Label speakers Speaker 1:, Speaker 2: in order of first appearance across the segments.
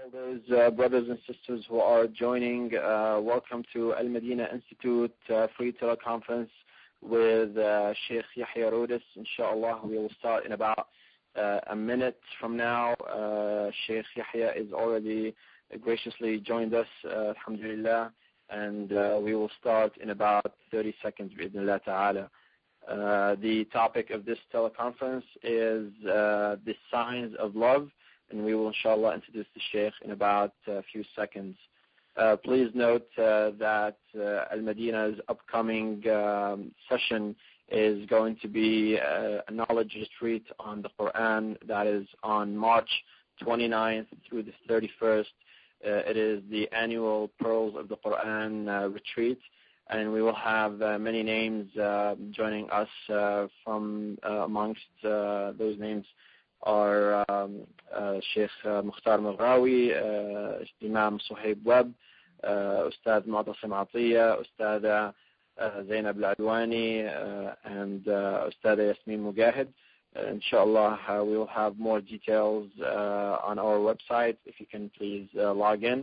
Speaker 1: all those brothers and sisters who are joining. Welcome to Al Medina Institute free teleconference with Sheikh Yahya Rodis. Inshallah, we will start in about a minute from now. Sheikh Yahya is already graciously joined us, alhamdulillah, and we will start in about 30 seconds, bi'idhnillah ta'ala. The topic of this teleconference is the signs of love, and we will inshallah introduce the Sheikh in about a few seconds. Please note that Al-Madina's upcoming session is going to be a knowledge retreat on the Quran. That is on March 29th through the 31st. It is the annual Pearls of the Quran retreat, and we will have many names joining us from amongst those names are Sheikh Mukhtar Maghrawi, Imam Suhaib Webb, Ustad Mu'tasim Atiyah, Ustada Zainab Al-Adwani, and Ustada Yasmin Mujahid. Inshallah, we will have more details on our website if you can please log in.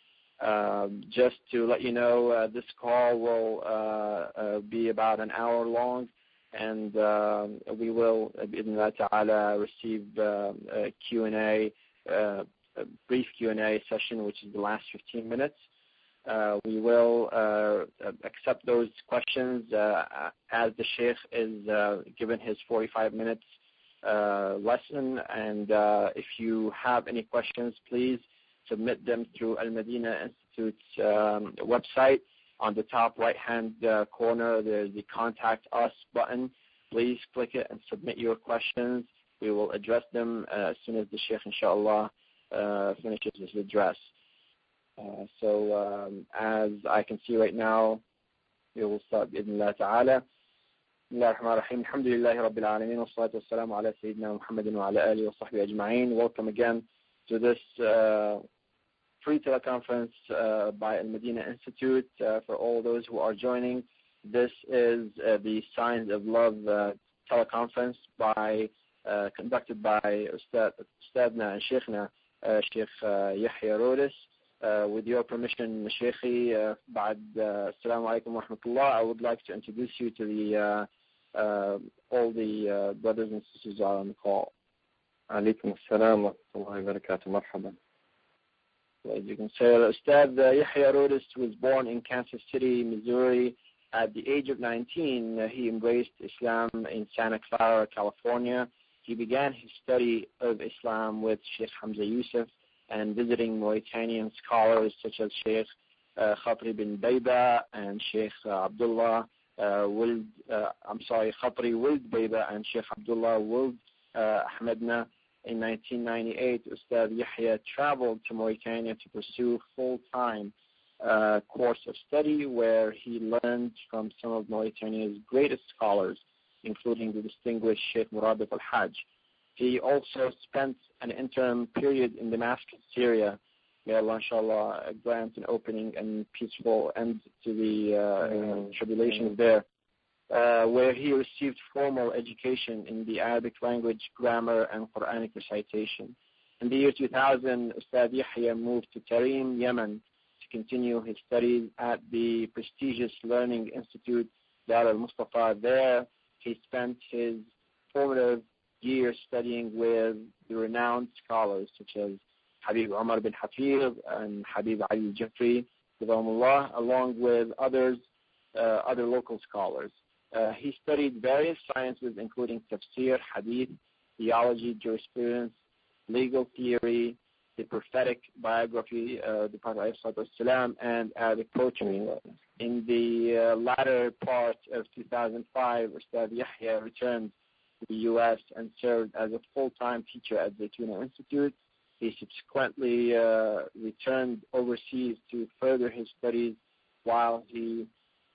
Speaker 1: Just to let you know, this call will be about an hour long, and we will, bi'idhnillah ta'ala, receive a Q&A, a brief Q&A session, which is the last 15 minutes. We will accept those questions as the Sheikh is given his 45 minutes lesson, and if you have any questions, please submit them through Al-Madina Institute's website. On the top right-hand corner, there's the Contact Us button. Please click it and submit your questions. We will address them as soon as the Sheikh, inshallah, finishes his address. So as I can see right now, we will start bi'idhnillah ta'ala. Bismillah ar-Rahman ar-Rahim. Alhamdulillahi Rabbil Alameen. Wa salatu wa salamu ala Sayyidina Muhammadin wa ala alihi wa sahbihi ajma'in. Welcome again to this free teleconference by Al-Madina Institute. For all those who are joining, this is the Signs of Love teleconference conducted by Ustadna and Sheikhna, Sheikh Yahya Rodis. With your permission, Sheikhi, Ba'd, Assalamu alaikum wa rahmatullah, I would like to introduce you to the all the brothers and sisters are on the call.
Speaker 2: Alaikum assalam wa rahmatullahi wa barakatuh. Marhaban.
Speaker 1: As you can say, Ustad Yahya Rodis was born in Kansas City, Missouri. At the age of 19, he embraced Islam in Santa Clara, California. He began his study of Islam with Sheikh Hamza Yusuf and visiting Mauritanian scholars such as Sheikh Khatri bin Bayba and Sheikh Abdullah Khatri Wild Bayba and Sheikh Abdullah Wild Ahmedna. In 1998, Ustad Yahya traveled to Mauritania to pursue full-time course of study where he learned from some of Mauritania's greatest scholars, including the distinguished Sheikh Murabit al-Hajj. He also spent an interim period in Damascus, Syria. May Allah, inshallah, grant an opening and peaceful end to the tribulations there, where he received formal education in the Arabic language, grammar, and Quranic recitation. In the year 2000, Ustad Yahya moved to Tarim, Yemen, to continue his studies at the prestigious Learning Institute, Dar al-Mustafa. There, he spent his formative years studying with the renowned scholars such as Habib Umar bin Hafiz and Habib Ali al-Jafri, along with other local scholars. He studied various sciences, including tafsir, hadith, theology, jurisprudence, legal theory, the prophetic biography of the Prophet ﷺ, and Arabic poetry. In the latter part of 2005, Ustad Yahya returned to the U.S. and served as a full-time teacher at Zaytuna Institute. He subsequently returned overseas to further his studies while he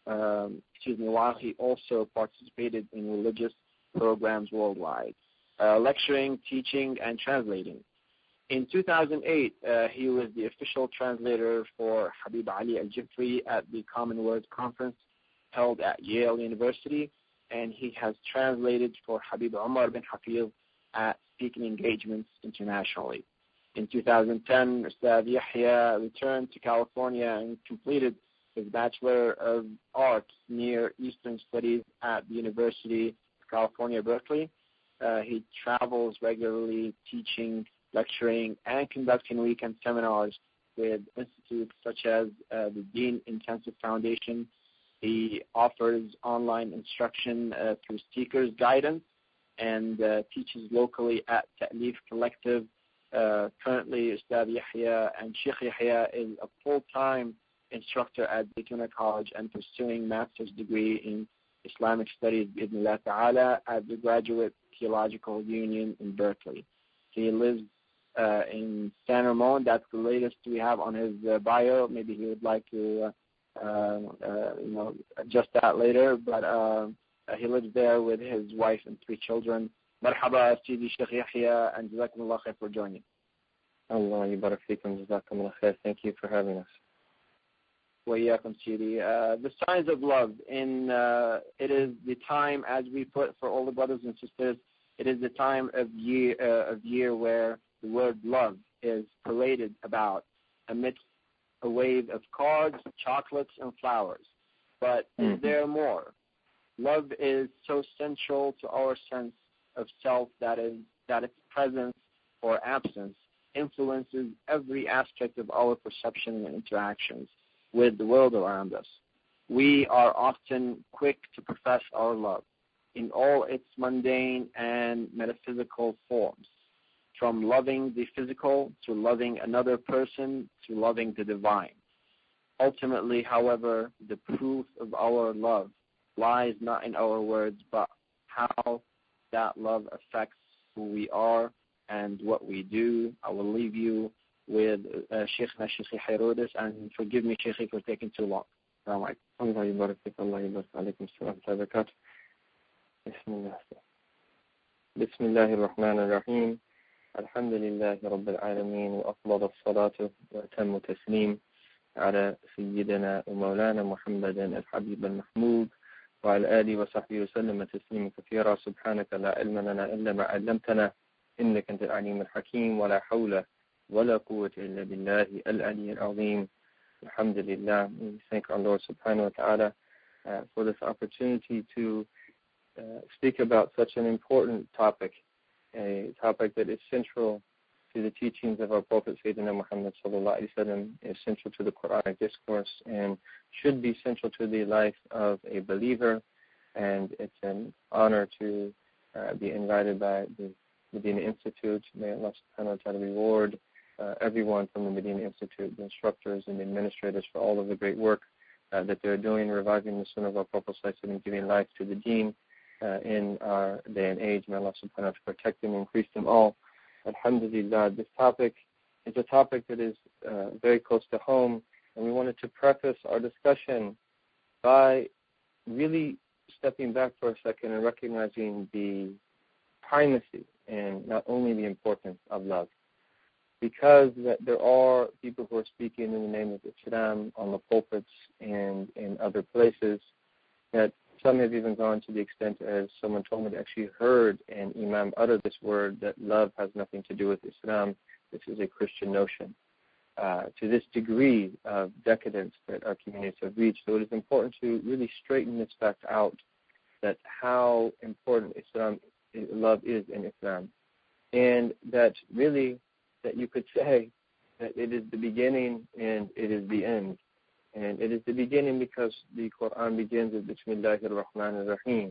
Speaker 1: also participated in religious programs worldwide, lecturing, teaching, and translating. In 2008, he was the official translator for Habib Ali al-Jafri at the Common Word Conference held at Yale University, and he has translated for Habib Umar bin Hafiz at speaking engagements internationally. In 2010, Ustad Yahya returned to California and completed his Bachelor of Arts Near Eastern Studies at the University of California, Berkeley. He travels regularly, teaching, lecturing, and conducting weekend seminars with institutes such as the Deen Intensive Foundation. He offers online instruction through Seekers Guidance and teaches locally at Ta'leef Collective. Currently, Ustad Yahya and Sheikh Yahya is a full-time instructor at Zaytuna College and pursuing master's degree in Islamic Studies, bi'idhnillah ta'ala, at the Graduate Theological Union in Berkeley. He lives in San Ramon. That's the latest we have on his bio. Maybe he would like to adjust that later, but he lives there with his wife and 3 children. Marhaba, Sidi Sheikh Yahya, and Jazakumullah khair for joining.
Speaker 2: Allah yubarak fikum, Jazakumullah khair. Thank you for having us.
Speaker 1: Wa iyyakum, Sidi. The signs of love. It is the time, as we put for all the brothers and sisters, it is the time of year where the word love is paraded about amidst a wave of cards, chocolates, and flowers. But is there more? Love is so central to our sense of self that its presence or absence influences every aspect of our perception and interactions with the world around us. We are often quick to profess our love in all its mundane and metaphysical forms, from loving the physical to loving another person to loving the divine. Ultimately, however, the proof of our love lies not in our words, but how that love affects who we are and what we do. I will leave you with Sheikhna Sheikh Yahya Rhodus, and forgive me, Sheikh, for taking too long. Allah
Speaker 2: yubarak fik, Allah yubarak alaykum salam wa barakatuh. بسم الله الرحمن الرحيم الحمد لله رب العالمين وأفضل الصلاة وأتم تسليم على سيدنا ومولانا محمد الحبيب المحمود وعلى آله وصحبه وسلم تسليما كثيرا. سبحانك لا علم لنا إلا ما علمتنا إنك أنت العليم الحكيم ولا حول ولا قوة إلا بالله العلي العظيم. Alhamdulillah, we thank our Lord subhanahu wa ta'ala for this opportunity to speak about such an important topic, a topic that is central to the teachings of our Prophet Sayyidina Muhammad sallallahu alaihi wasallam, is central to the Quranic discourse, and should be central to the life of a believer. And it's an honor to be invited by the Medina Institute. May Allah subhanahu wa ta'ala reward everyone from the Medina Institute, the instructors and the administrators, for all of the great work that they're doing, reviving the sunnah of our Prophet sallallahu alaihi wasallam, giving life to the deen in our day and age. May Allah subhanahu wa ta'ala protect them and increase them all. Alhamdulillah, this topic is a topic that is very close to home, and we wanted to preface our discussion by really stepping back for a second and recognizing the primacy and not only the importance of love. Because that there are people who are speaking in the name of Islam on the pulpits and in other places, that some have even gone to the extent, as someone told me, to actually heard an imam utter this word, that love has nothing to do with Islam. This is a Christian notion. To this degree of decadence that our communities have reached. So it is important to really straighten this fact out, that how important love is in Islam. And that really, that you could say that it is the beginning and it is the end. And it is the beginning because the Quran begins with Bismillahir Rahmanir Rahim.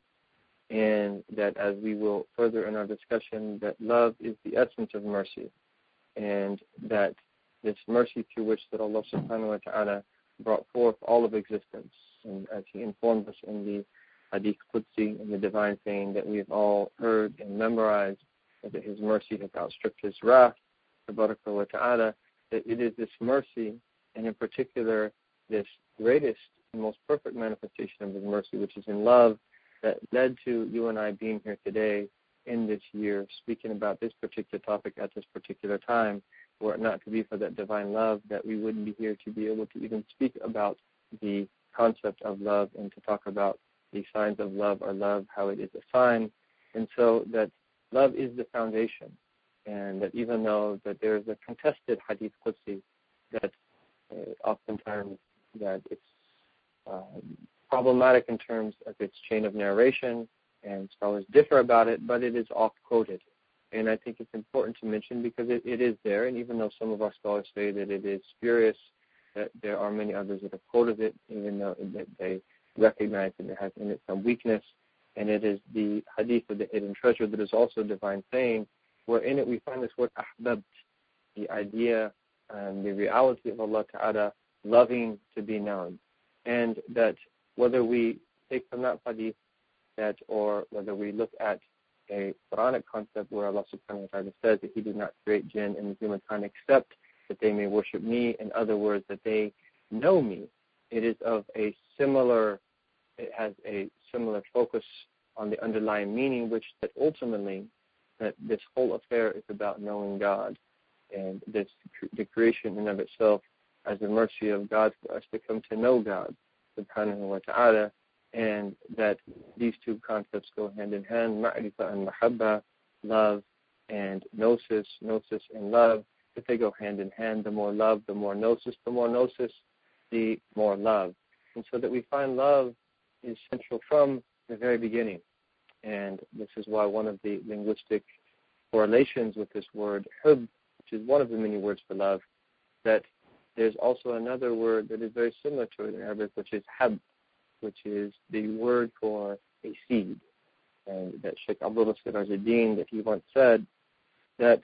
Speaker 2: And that, as we will further in our discussion, that love is the essence of mercy. And that this mercy through which that Allah subhanahu wa ta'ala brought forth all of existence. And as He informed us in the Hadith Qudsi, in the divine saying that we have all heard and memorized, that His mercy has outstripped His wrath, Tabaraka wa ta'ala, that it is this mercy, and in particular this greatest and most perfect manifestation of His mercy, which is in love, that led to you and I being here today in this year, speaking about this particular topic at this particular time. Were it not to be for that divine love, that we wouldn't be here to be able to even speak about the concept of love and to talk about the signs of love, or love, how it is a sign. And so that love is the foundation. and that even though that there is a contested hadith Qudsi, that oftentimes that it's problematic in terms of its chain of narration, and scholars differ about it, but it is oft-quoted. And I think it's important to mention because it is there, and even though some of our scholars say that it is spurious, that there are many others that have quoted it, even though they recognize that it has in it some weakness. And it is the hadith of the hidden treasure that is also a divine saying, where in it we find this word ahbabt, the idea and the reality of Allah Ta'ala loving to be known. And that whether we take from that hadith that, or whether we look at a Quranic concept where Allah subhanahu wa ta'ala says that He did not create jinn and humankind except that they may worship me, in other words, that they know me, it has a similar focus on the underlying meaning, which that ultimately that this whole affair is about knowing God, and the creation in and of itself as the mercy of God for us to come to know God subhanahu wa ta'ala, and that these two concepts go hand in hand, ma'rifah and mahabba, love and gnosis and love. If they go hand in hand, the more love, the more gnosis, the more love. And so that we find love is central from the very beginning. And this is why one of the linguistic correlations with this word, hub, which is one of the many words for love, that there's also another word that is very similar to it in Arabic, which is hab, which is the word for a seed. And that Sheikh Abdul Nasir Azadeen, that he once said that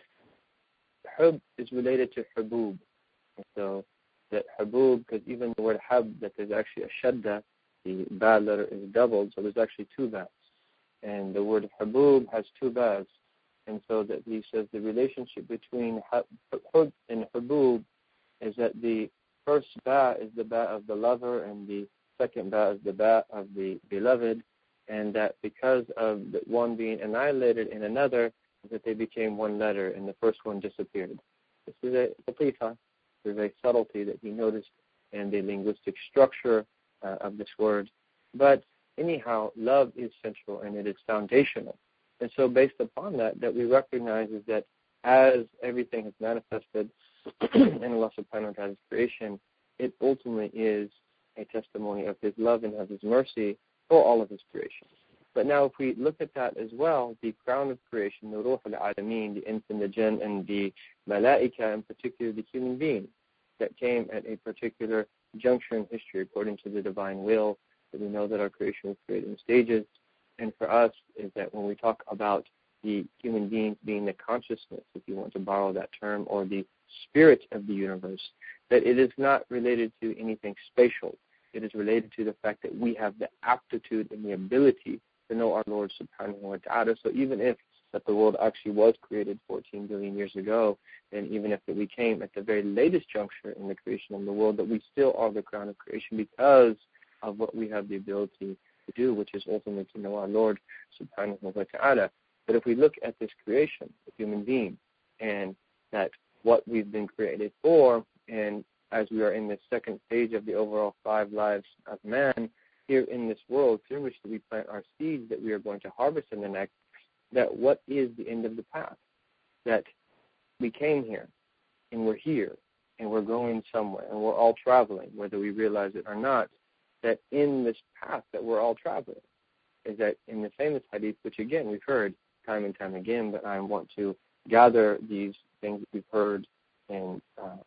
Speaker 2: hub is related to habub. And so that habub, because even the word hab, that there's actually a shadda, the ba letter is doubled, so there's actually two bas. And the word habub has two bas. And so that he says the relationship between hub and habub is that the first ba is the ba of the lover, and the second ba is the ba of the beloved, and that because of the one being annihilated in another, that they became one letter, and the first one disappeared. This is a latifa, there's a subtlety that he noticed in the linguistic structure of this word. But anyhow, love is central and it is foundational. And so based upon that we recognize is that as everything is manifested in Allah subhanahu wa ta'ala's creation, it ultimately is a testimony of His love and of His mercy for all of His creation. But now if we look at that as well, the crown of creation, the Ruh al-Alameen, the ins and the jinn and the malaika, in particular the human being, that came at a particular juncture in history according to the divine will, that we know that our creation was created in stages. And for us is that when we talk about the human beings being the consciousness, if you want to borrow that term, or the spirit of the universe, that it is not related to anything spatial. It is related to the fact that we have the aptitude and the ability to know our Lord subhanahu wa ta'ala. So even if that the world actually was created 14 billion years ago, and even if we came at the very latest juncture in the creation of the world, that we still are the crown of creation because of what we have the ability to do, which is ultimately to know our Lord subhanahu wa ta'ala. But if we look at this creation, the human being, and that what we've been created for, and as we are in the second stage of the overall 5 lives of man, here in this world through which we plant our seeds that we are going to harvest in the next, that what is the end of the path? That we came here, and we're here, and we're going somewhere, and we're all traveling, whether we realize it or not, that in this path that we're all traveling, is that in the famous hadith, which again we've heard time and time again, but I want to gather these things that we've heard and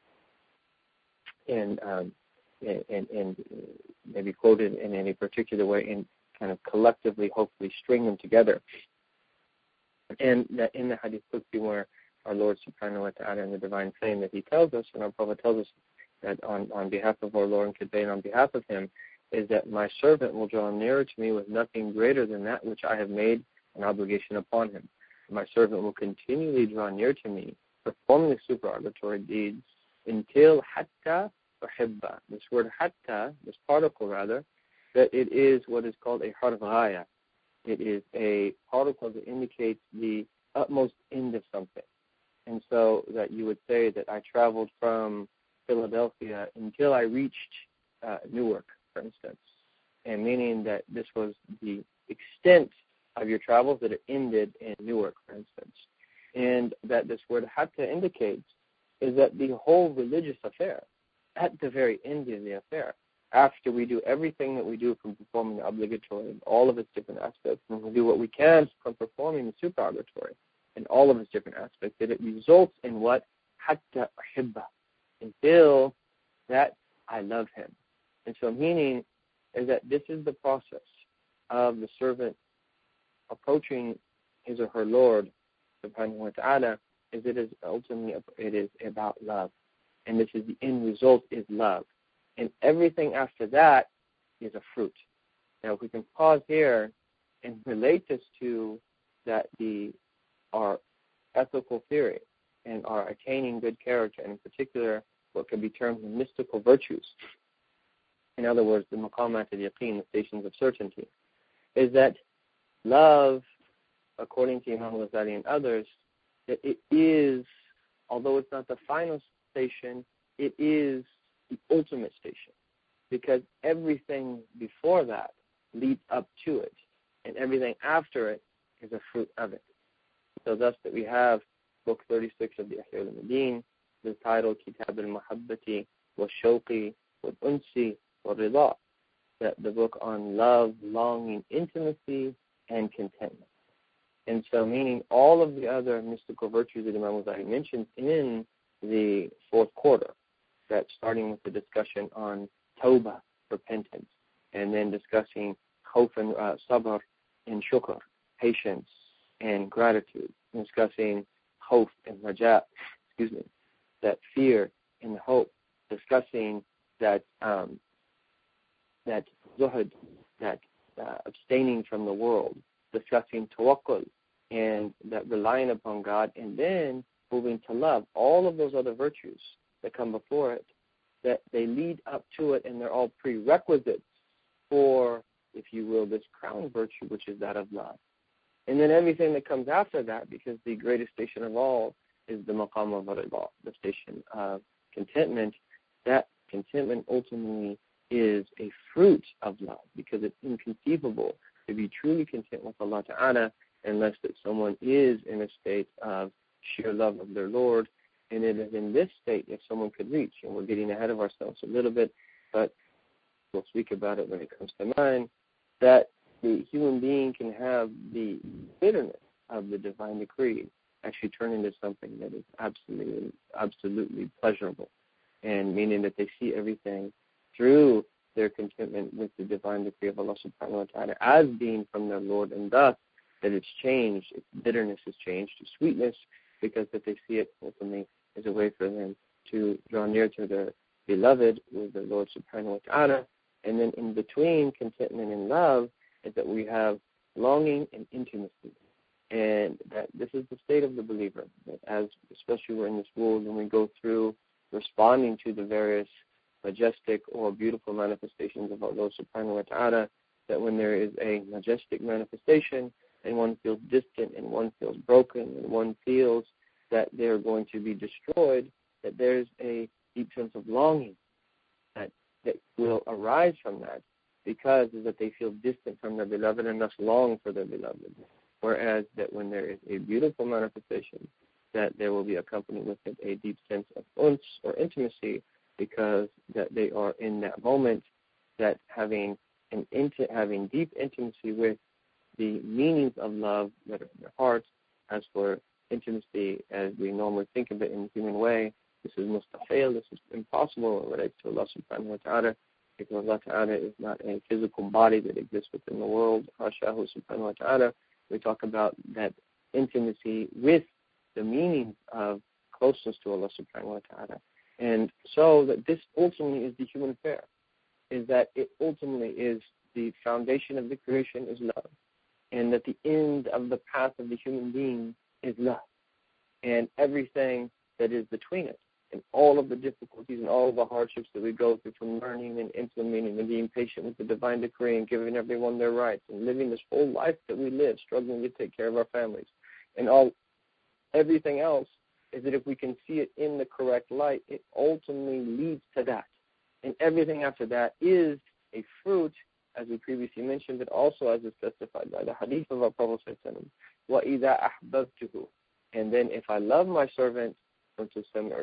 Speaker 2: maybe quoted in any particular way and kind of collectively, hopefully, string them together. And that in the Hadith Qudsi, where our Lord subhanahu wa ta'ala in the divine saying that He tells us, and our Prophet tells us that on behalf of our Lord and conveyed on behalf of Him, is that my servant will draw nearer to me with nothing greater than that which I have made an obligation upon him. My servant will continually draw near to me, performing the supererogatory deeds, until hatta uhibba. This word hatta, this particle rather, that it is what is called a harf ghaya. It is a particle that indicates the utmost end of something. And so that you would say that I traveled from Philadelphia until I reached Newark, for instance, and meaning that this was the extent of your travels that it ended in Newark, for instance. And that this word hatta indicates is that the whole religious affair, at the very end of the affair, after we do everything that we do from performing the obligatory and all of its different aspects, and we do what we can from performing the superobligatory and all of its different aspects, that it results in what? Hatta uhibba, until that I love him. And so meaning is that this is the process of the servant approaching his or her Lord, subhanahu wa ta'ala, is it is ultimately it is about love. And this is the end result is love. And everything after that is a fruit. Now if we can pause here and relate this to that our ethical theory and our attaining good character, and in particular what can be termed the mystical virtues. In other words, the maqamat al-yaqeen, the stations of certainty, is that love, according to Imam Ghazali and others, that it is, although it's not the final station, it is the ultimate station, because everything before that leads up to it, and everything after it is a fruit of it. So thus that we have book 36 of the Ihya al-Ulumuddin, the title Kitab al-Muhabbati wa-Shawqi wa-Unsi wa-Rida, that the book on love, longing, intimacy, and contentment. And so meaning all of the other mystical virtues that Imam Ghazali mentions in the fourth quarter, that starting with the discussion on tawbah, repentance, and then discussing khawf and sabr and shukr, patience and gratitude, and discussing khawf and raja, that fear and hope, discussing that that zuhud, that abstaining from the world, discussing tawakkul, and that relying upon God, and then moving to love, all of those other virtues that come before it, that they lead up to it, and they're all prerequisites for, if you will, this crown virtue, which is that of love. And then everything that comes after that, because the greatest station of all is the maqam of rida, the station of contentment. That contentment ultimately is a fruit of love, because it's inconceivable to be truly content with Allah Ta'ala unless that someone is in a state of sheer love of their Lord. And it is in this state that someone could reach, and we're getting ahead of ourselves a little bit, but we'll speak about it when it comes to mind, that the human being can have the bitterness of the divine decree actually turn into something that is absolutely pleasurable, and meaning that they see everything through their contentment with the divine decree of Allah subhanahu wa ta'ala as being from their Lord, and thus that it's changed, its bitterness has changed to sweetness, because that they see it ultimately as a way for them to draw near to their beloved with the Lord subhanahu wa ta'ala. And then in between contentment and love is that we have longing and intimacy. And that this is the state of the believer, that as especially we're in this world and we go through responding to the various majestic or beautiful manifestations of Allah subhanahu wa ta'ala, that when there is a majestic manifestation and one feels distant and one feels broken and one feels that they're going to be destroyed, that there's a deep sense of longing that will arise from that, because is that they feel distant from their beloved and thus long for their beloved. Whereas that when there is a beautiful manifestation, that there will be accompanied with it a deep sense of uns or intimacy, because that they are in that moment that having deep intimacy with the meanings of love that are in their hearts. As for intimacy, as we normally think of it in the human way, this is mustahil, this is impossible when it relates to Allah subhanahu wa ta'ala, because Allah ta'ala is not a physical body that exists within the world. Hashahu subhanahu wa ta'ala. We talk about that intimacy with the meanings of closeness to Allah subhanahu wa ta'ala. And so that this ultimately is the human affair, is that it ultimately is the foundation of the creation is love, and that the end of the path of the human being is love, and everything that is between it, and all of the difficulties and all of the hardships that we go through from learning and implementing and being patient with the divine decree and giving everyone their rights and living this whole life that we live, struggling to take care of our families, and everything else, is that if we can see it in the correct light, it ultimately leads to that. And everything after that is a fruit, as we previously mentioned, but also as is specified by the hadith of our Prophet ﷺ, وَإِذَا أَحْبَبْتُهُ, And then if I love my servant, كنت سمعه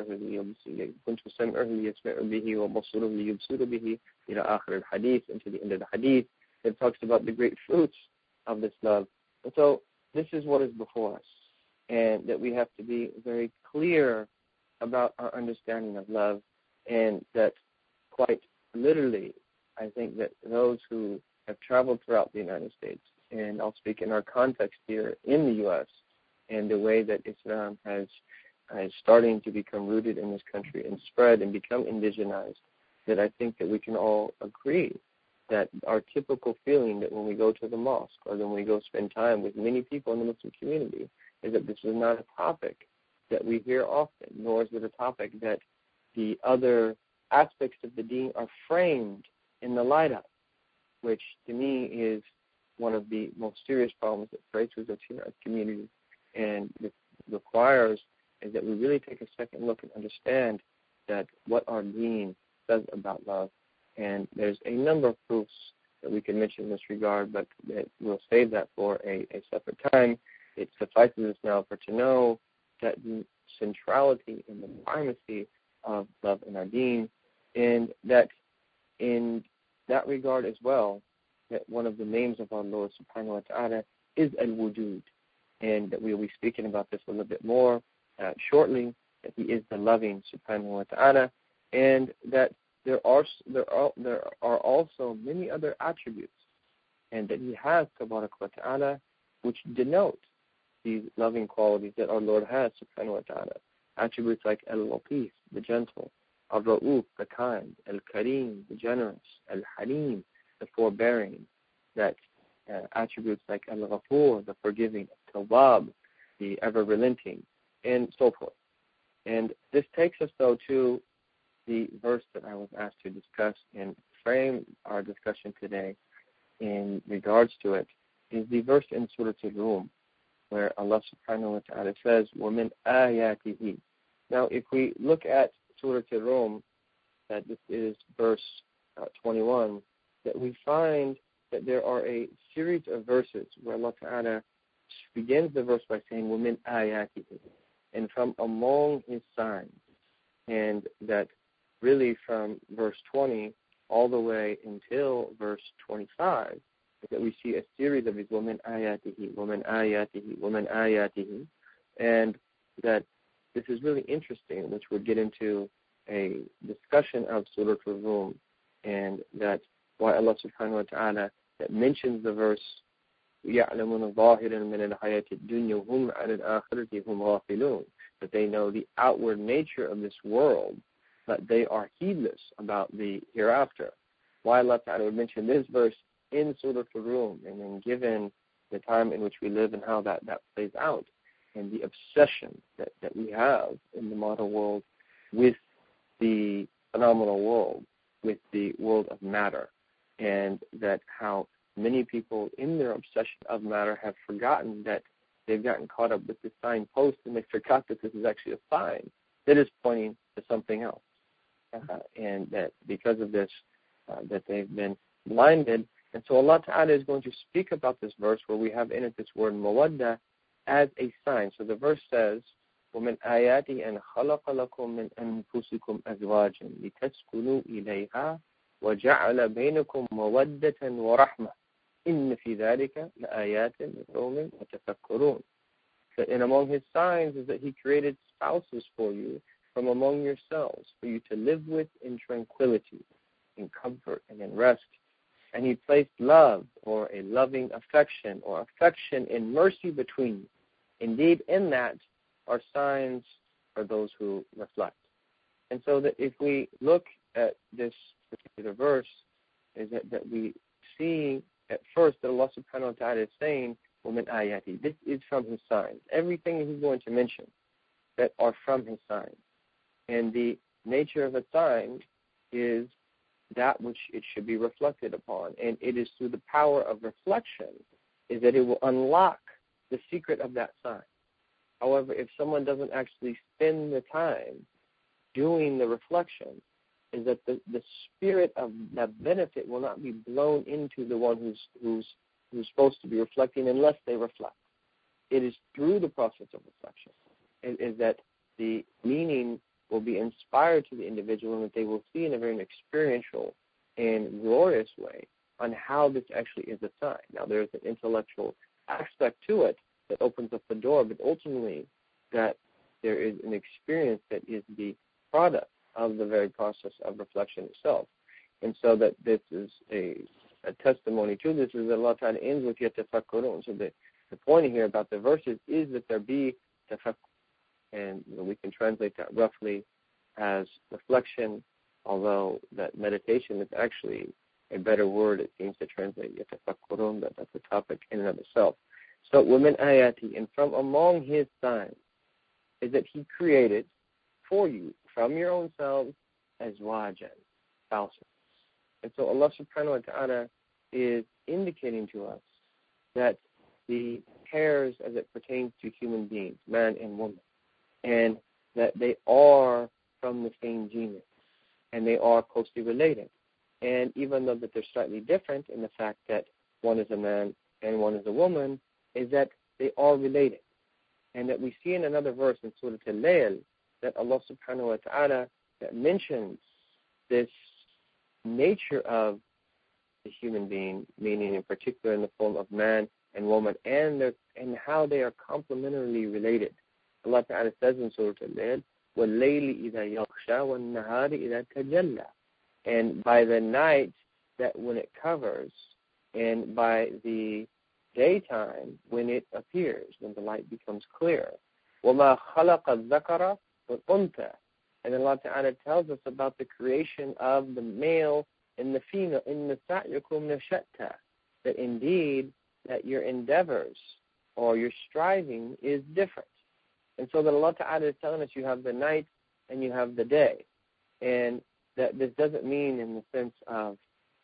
Speaker 2: يسمع به وبصره يبصر به إلى آخر الحديث, into the end of the hadith. It talks about the great fruits of this love. And so this is what is before us, and that we have to be very clear about our understanding of love, and that quite literally, I think that those who have traveled throughout the United States, and I'll speak in our context here in the U.S., and the way that Islam is starting to become rooted in this country and spread and become indigenized, that I think that we can all agree that our typical feeling that when we go to the mosque or when we go spend time with many people in the Muslim community is that this is not a topic that we hear often, nor is it a topic that the other aspects of the deen are framed in the light of, which to me is one of the most serious problems that faces us here as community, and it requires is that we really take a second look and understand that what our deen says about love. And there's a number of proofs that we can mention in this regard, but we'll save that for a separate time. It suffices us now for to know that the centrality and the primacy of love in our deen, and that in that regard as well, that one of the names of our Lord subhanahu wa ta'ala is Al-Wujud, and that we will be speaking about this a little bit more shortly, that He is the loving subhanahu wa ta'ala, and that there are also many other attributes, and that He has tabarak wa ta'ala, which denote these loving qualities that our Lord has subhanahu wa ta'ala. Attributes like Al-Latif, the gentle, Al-Ra'uf, the kind, Al-Kareem, the generous, Al-Halim, the forbearing, that attributes like Al-Ghafur, the forgiving, Tawwab, the ever-relenting, and so forth. And this takes us, though, to the verse that I was asked to discuss and frame our discussion today in regards to it, is the verse in Surah Al-Rum, where Allah subhanahu wa ta'ala says, وَمِنْ آيَاتِهِ. Now, if we look at Surah Al-Rum, that this is verse 21, that we find that there are a series of verses where Allah ta'ala begins the verse by saying, وَمِنْ آيَاتِهِ, and from among His signs, and that really from verse 20 all the way until verse 25, that we see a series of these وَمِنْ آيَاتِهِ, وَمِنْ آيَاتِهِ, وَمِنْ آيَاتِهِ, and that this is really interesting, which would get into a discussion of Surah Al-Rum, and that why Allah subhanahu wa ta'ala that mentions the verse يَعْلَمُونَ ظَاهِرًا مِنَ الْحَيَاةِ الدُّنْيَا وَهُمْ عَنِ الْآخِرَةِ هُمْ غَافِلُونَ, that they know the outward nature of this world, but they are heedless about the hereafter. Why Allah ta'ala would mention this verse in Surah Al-Rum, and then given the time in which we live and how that plays out, and the obsession that we have in the modern world with the phenomenal world, with the world of matter, and that how many people in their obsession of matter have forgotten that they've gotten caught up with the signpost, and they forgot that this is actually a sign that is pointing to something else. And that because of this, that they've been blinded. And so Allah Ta'ala is going to speak about this verse where we have in it this word mawadda as a sign. So the verse says, وَمِنْ آيَاتِهِ أَنْ خَلَقَ لَكُم مِّنْ أَنفُسِكُمْ أَزْوَاجًا لِتَسْكُنُوا إِلَيْهَا وَجَعَلَ بَيْنَكُم مَّوَدَّةً وَرَحْمَةً إِنَّ فِي ذَلِكَ لَآيَاتٍ لِقَوْمٍ يَتَفَكَّرُونَ. And among His signs is that He created spouses for you from among yourselves, for you to live with in tranquility, in comfort, and in rest. And He placed love, or a loving affection, or affection and mercy between you. Indeed, in that are signs for those who reflect. And so that if we look at this particular verse, is that we see at first that Allah subhanahu wa ta'ala is saying, وَمِنْ آيَاتِهِ, this is from His signs. Everything that He's going to mention that are from His signs. And the nature of a sign is that which it should be reflected upon. And it is through the power of reflection is that it will unlock the secret of that sign. However, if someone doesn't actually spend the time doing the reflection, is that the spirit of that benefit will not be blown into the one who's supposed to be reflecting unless they reflect. it is through the process of reflection, is that the meaning will be inspired to the individual and that they will see in a very experiential and glorious way on how this actually is a sign. Now, there's an intellectual aspect to it that opens up the door, but ultimately that there is an experience that is the product of the very process of reflection itself. And so that this is a testimony to this is that Allah Ta'ala ends with yatafakkurun. So the point here about the verses is that there be tafakkur. And we can translate that roughly as reflection, although that meditation is actually a better word, it seems to translate yatafakkurun, but that's a topic in and of itself. So وَمِنْ آيَاتِهِ, and from among His signs is that He created for you, from your own selves, azwajan, spouses. And so Allah subhanahu wa ta'ala is indicating to us that the pairs as it pertains to human beings, man and woman, and that they are from the same genus, and they are closely related. And even though that they're slightly different in the fact that one is a man and one is a woman, is that they are related. And that we see in another verse in Surah Al-Layl that Allah subhanahu wa ta'ala that mentions this nature of the human being, meaning in particular in the form of man and woman, and how they are complementarily related. Allah Ta'ala says in Surah Al-Layl, وَاللَّيْلِ إِذَا يَغْشَى وَالنَّهَارِ إِذَا تَجَلَّى, and by the night that when it covers, and by the daytime when it appears, when the light becomes clear. وَمَا خَلَقَ الذَّكَرَ وَالْأُنْثَى, and Allah Ta'ala tells us about the creation of the male and the female, in the sa'yukum nashatta, that indeed that your endeavors or your striving is different. And so that Allah Ta'ala is telling us you have the night and you have the day. And that this doesn't mean in the sense of,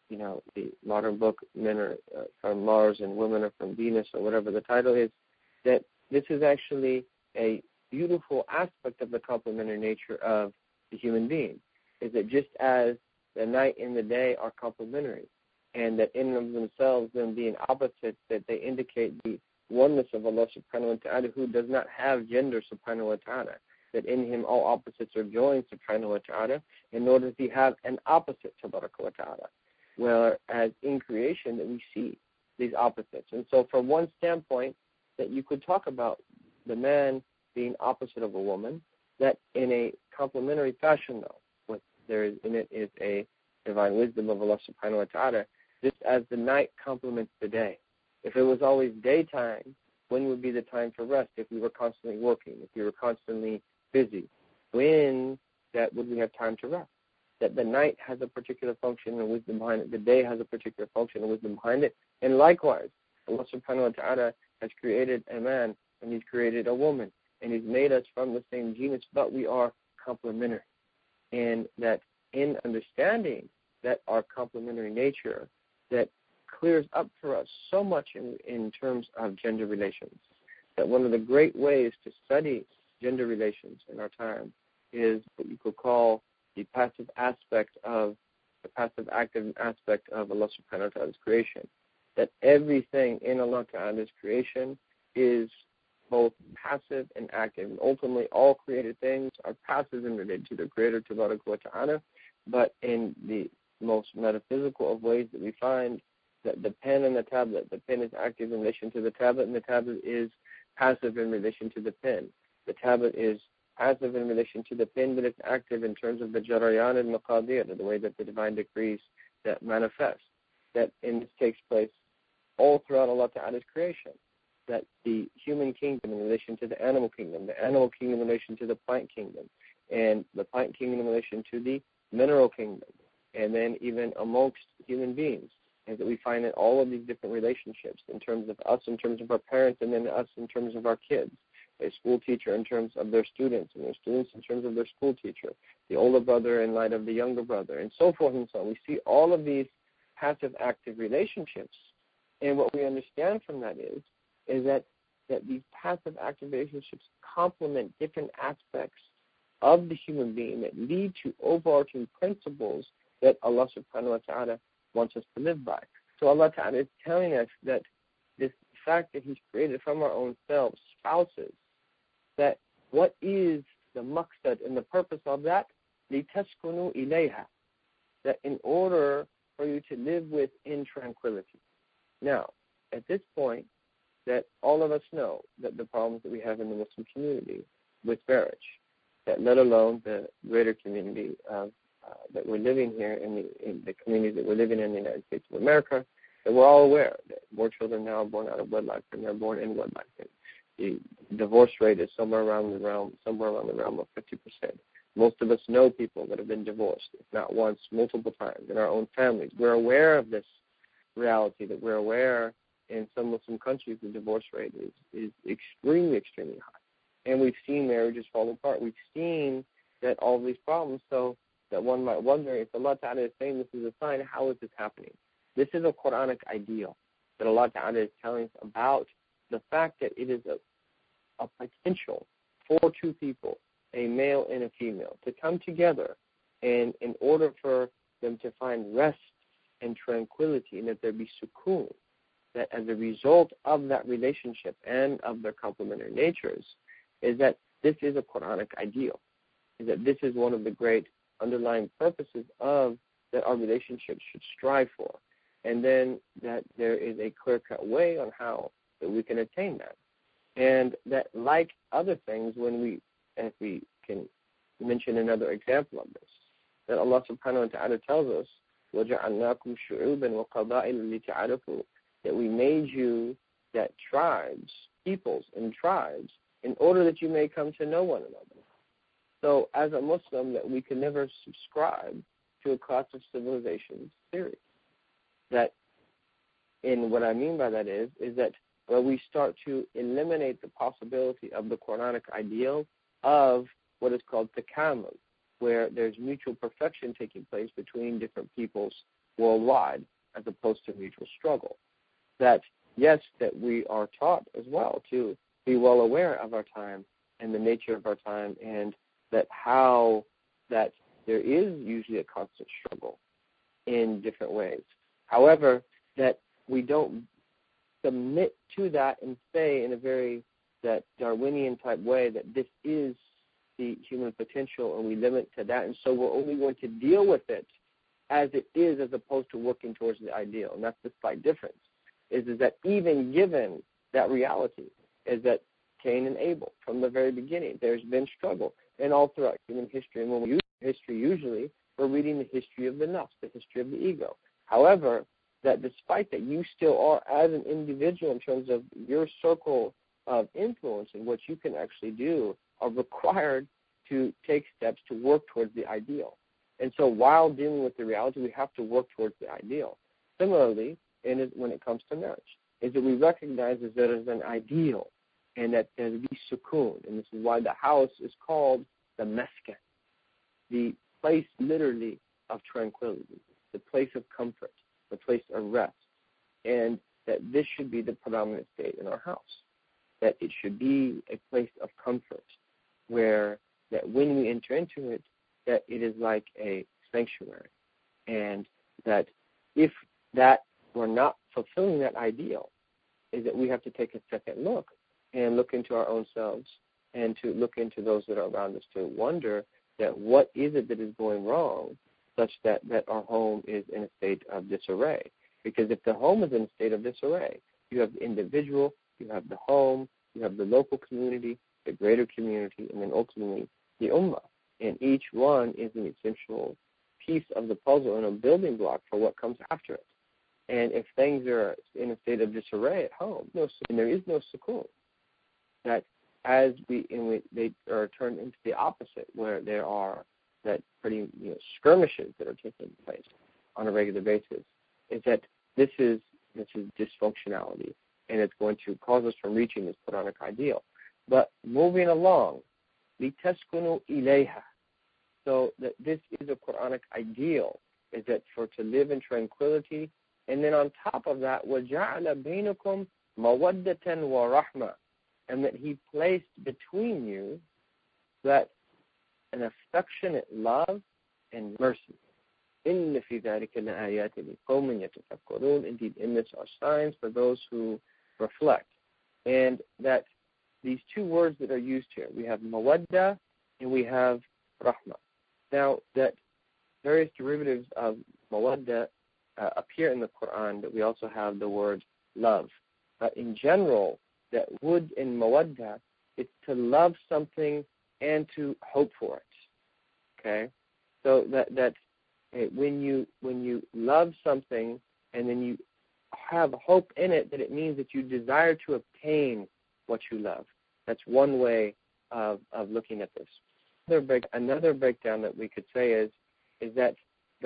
Speaker 2: the modern book, men are from Mars and women are from Venus or whatever the title is, that this is actually a beautiful aspect of the complementary nature of the human being, is that just as the night and the day are complementary, and that in and of themselves, them being opposites, that they indicate the oneness of Allah subhanahu wa ta'ala, who does not have gender subhanahu wa ta'ala, that in Him all opposites are joined subhanahu wa ta'ala, in order to have an opposite tabaraka wa ta'ala. Whereas in creation that we see these opposites. And so from one standpoint, that you could talk about the man being opposite of a woman, that in a complementary fashion though, what there is in it is a divine wisdom of Allah subhanahu wa ta'ala, just as the night complements the day. If it was always daytime, when would be the time for rest? If we were constantly working, if we were constantly busy, when would we have time to rest? That the night has a particular function and wisdom behind it. The day has a particular function and wisdom behind it. And likewise, Allah subhanahu wa ta'ala has created a man and He's created a woman. And He's made us from the same genus, but we are complementary. And that in understanding that our complementary nature, that clears up for us so much in terms of gender relations. That one of the great ways to study gender relations in our time is what you could call the passive active aspect of Allah subhanahu wa ta'ala's creation. That everything in Allah ta'ala's creation is both passive and active. And ultimately, all created things are passive and related to the Creator, Tabaraka wa ta'ala. But in the most metaphysical of ways that we find that the pen and the tablet, the pen is active in relation to the tablet, and the tablet is passive in relation to the pen. The tablet is passive in relation to the pen, but it's active in terms of the jarayan and maqadir, the way that the divine decrees that manifest. That in this takes place all throughout Allah Ta'ala's creation. That the human kingdom in relation to the animal kingdom in relation to the plant kingdom, and the plant kingdom in relation to the mineral kingdom, and then even amongst human beings. And that we find in all of these different relationships in terms of us, in terms of our parents, and then us in terms of our kids. A school teacher in terms of their students, and their students in terms of their school teacher. The older brother in light of the younger brother, and so forth and so on. We see all of these passive-active relationships. And what we understand from that is that these passive-active relationships complement different aspects of the human being that lead to overarching principles that Allah subhanahu wa ta'ala wants us to live by. So Allah Ta'ala is telling us that this fact that He's created from our own selves spouses, that what is the maqsad and the purpose of that? لِتَسْكُنُوا إِلَيْهَا, that in order for you to live with in tranquility. Now, at this point, that all of us know that the problems that we have in the Muslim community with marriage, that let alone the greater community of that we're living here in the community that we're living in the United States of America, that we're all aware that more children now are born out of wedlock than they're born in wedlock. The divorce rate is somewhere around the realm of 50%. Most of us know people that have been divorced, if not once, multiple times in our own families. We're aware of this reality, that we're aware in some Muslim countries the divorce rate is extremely, extremely high. And we've seen marriages fall apart. We've seen that all of these problems, so that one might wonder if Allah Ta'ala is saying this is a sign, how is this happening? This is a Quranic ideal that Allah Ta'ala is telling us about the fact that it is a potential for two people, a male and a female, to come together and in order for them to find rest and tranquility and that there be sukoon, that as a result of that relationship and of their complementary natures, is that this is a Quranic ideal, is that this is one of the great underlying purposes of that our relationships should strive for, and then that there is a clear-cut way on how that we can attain that. And that, like other things, if we can mention another example of this, that Allah subhanahu wa ta'ala tells us, وَجَعَلْنَاكُمْ شُعُوبًا وَقَبَائِلَ لِتَعَارَفُوا, that we made you that tribes, peoples and tribes, in order that you may come to know one another. So as a Muslim, that we can never subscribe to a class of civilizations theory. That, and what I mean by that is that where we start to eliminate the possibility of the Quranic ideal of what is called takamul, where there's mutual perfection taking place between different peoples worldwide as opposed to mutual struggle. That, yes, that we are taught as well to be well aware of our time and the nature of our time, and that how that there is usually a constant struggle in different ways. However, that we don't submit to that and say in a very that Darwinian type way that this is the human potential and we limit to that, and so we're only going to deal with it as it is as opposed to working towards the ideal. And that's the slight difference, is that even given that reality, is that Cain and Abel, from the very beginning, there's been struggle, and all throughout human history. And when we use history, usually we're reading the history of the nafs, the history of the ego. However, that despite that, you still are, as an individual, in terms of your circle of influence and what you can actually do, are required to take steps to work towards the ideal. And so while dealing with the reality, we have to work towards the ideal. Similarly, when it comes to marriage, is that we recognize that there is an ideal and that there be sukoon. And this is why the house is called the mesken, the place literally of tranquility, the place of comfort, the place of rest. And that this should be the predominant state in our house, that it should be a place of comfort where that when we enter into it, that it is like a sanctuary. And that if that we're not fulfilling that ideal, is that we have to take a second look and look into our own selves and to look into those that are around us to wonder that what is it that is going wrong such that our home is in a state of disarray. Because if the home is in a state of disarray, you have the individual, you have the home, you have the local community, the greater community, and then ultimately the ummah. And each one is an essential piece of the puzzle and a building block for what comes after it. And if things are in a state of disarray at home, and there is no sukoon, that as they are turned into the opposite, where there are that pretty skirmishes that are taking place on a regular basis, is that this is dysfunctionality, and it's going to cause us from reaching this Quranic ideal. But moving along, لِتَسْكُنُوا إِلَيْهَا, so that this is a Quranic ideal, is that for to live in tranquility, and then on top of that, وَجَعَلَ بَيْنَكُمْ مَوَدَّةً وَرَحْمَةً, and that He placed between you that an affectionate love and mercy. إِنَّ فِي ذَلِكَ لَآيَاتٍ لِقَوْمٍ يَتَفَكَّرُونَ, indeed, in this are signs for those who reflect. And that these two words that are used here, we have mawadda and we have rahma. Now, that various derivatives of mawadda appear in the Quran, but we also have the word love. But in general, that wood in mawadda, it's to love something and to hope for it. Okay? So that when you love something and then you have hope in it, that it means that you desire to obtain what you love. That's one way of looking at this. Another breakdown that we could say is that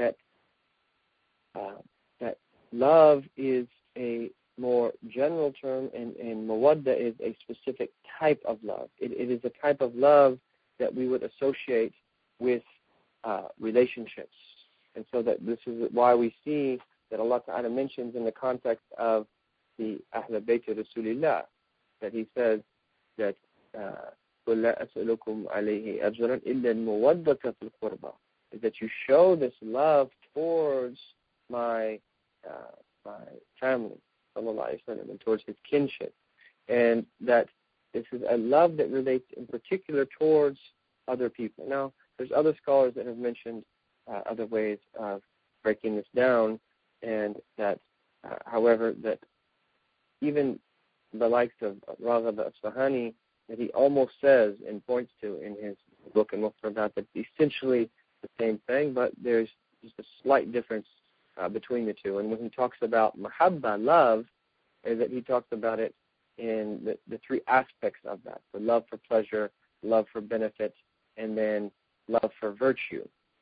Speaker 2: love is a more general term, and mawadda is a specific type of love. It is a type of love that we would associate with relationships. And so that this is why we see that Allah Ta'ala mentions in the context of the Ahl Bayt Rasulillah, that He says that قُلْ لَا أَسْأَلُكُمْ عَلَيْهِ أَجْرًا إِلَّا الْمُوَدَّةَ فِي الْقُرْبَى, is that you show this love towards my family, sallallahu alayhi wa sallam, and towards his kinship. And that this is a love that relates in particular towards other people. Now, there's other scholars that have mentioned other ways of breaking this down, and that, however, that even the likes of Raghib Asfahani, that he almost says and points to in his book Al-Mufradat, that it's essentially the same thing, but there's just a slight difference between the two. And when he talks about mahabba, love, is that he talks about it in the three aspects of that: the love for pleasure, love for benefit, and then love for virtue.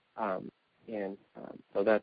Speaker 2: So that's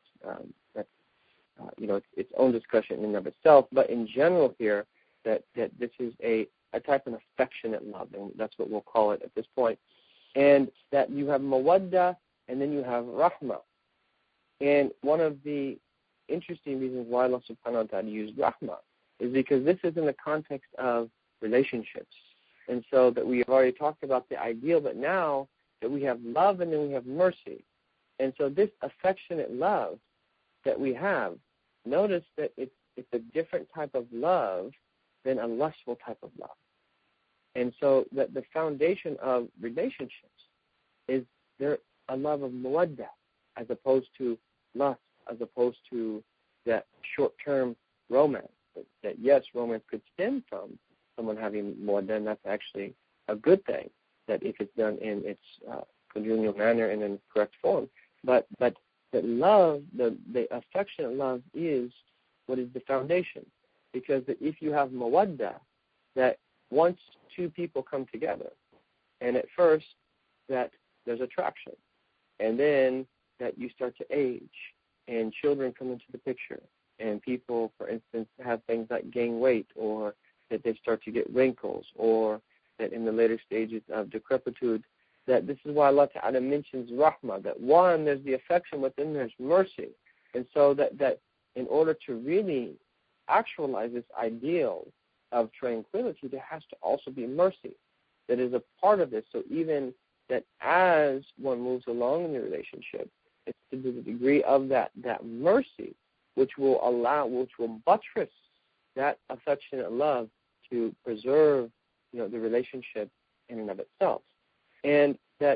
Speaker 2: its own discussion in and of itself. But in general here, that this is a type of affectionate love, and that's what we'll call it at this point. And that you have mawadda, and then you have rahma. And one of the interesting reasons why Allah subhanahu wa ta'ala used rahma is because this is in the context of relationships. And so that we have already talked about the ideal, but now that we have love and then we have mercy. And so this affectionate love that we have, notice that it's a different type of love than a lustful type of love. And so that the foundation of relationships is there a love of mawadda, as opposed to lust, as opposed to that short-term romance. That yes, romance could stem from someone having mawadda, and that's actually a good thing, that if it's done in its congenial manner and in correct form. But the love, the affectionate love, is what is the foundation. Because if you have mawadda, that once two people come together, and at first that there's attraction, and then that you start to age, and children come into the picture, and people, for instance, have things like gain weight, or that they start to get wrinkles, or that in the later stages of decrepitude, that this is why Allah Ta'ala mentions rahmah, that one, there's the affection, but then there's mercy. And so that in order to really actualize this ideal of tranquility, there has to also be mercy that is a part of this. So even that as one moves along in the relationship, it's to the degree of that mercy which will buttress that affectionate love to preserve, the relationship in and of itself. And that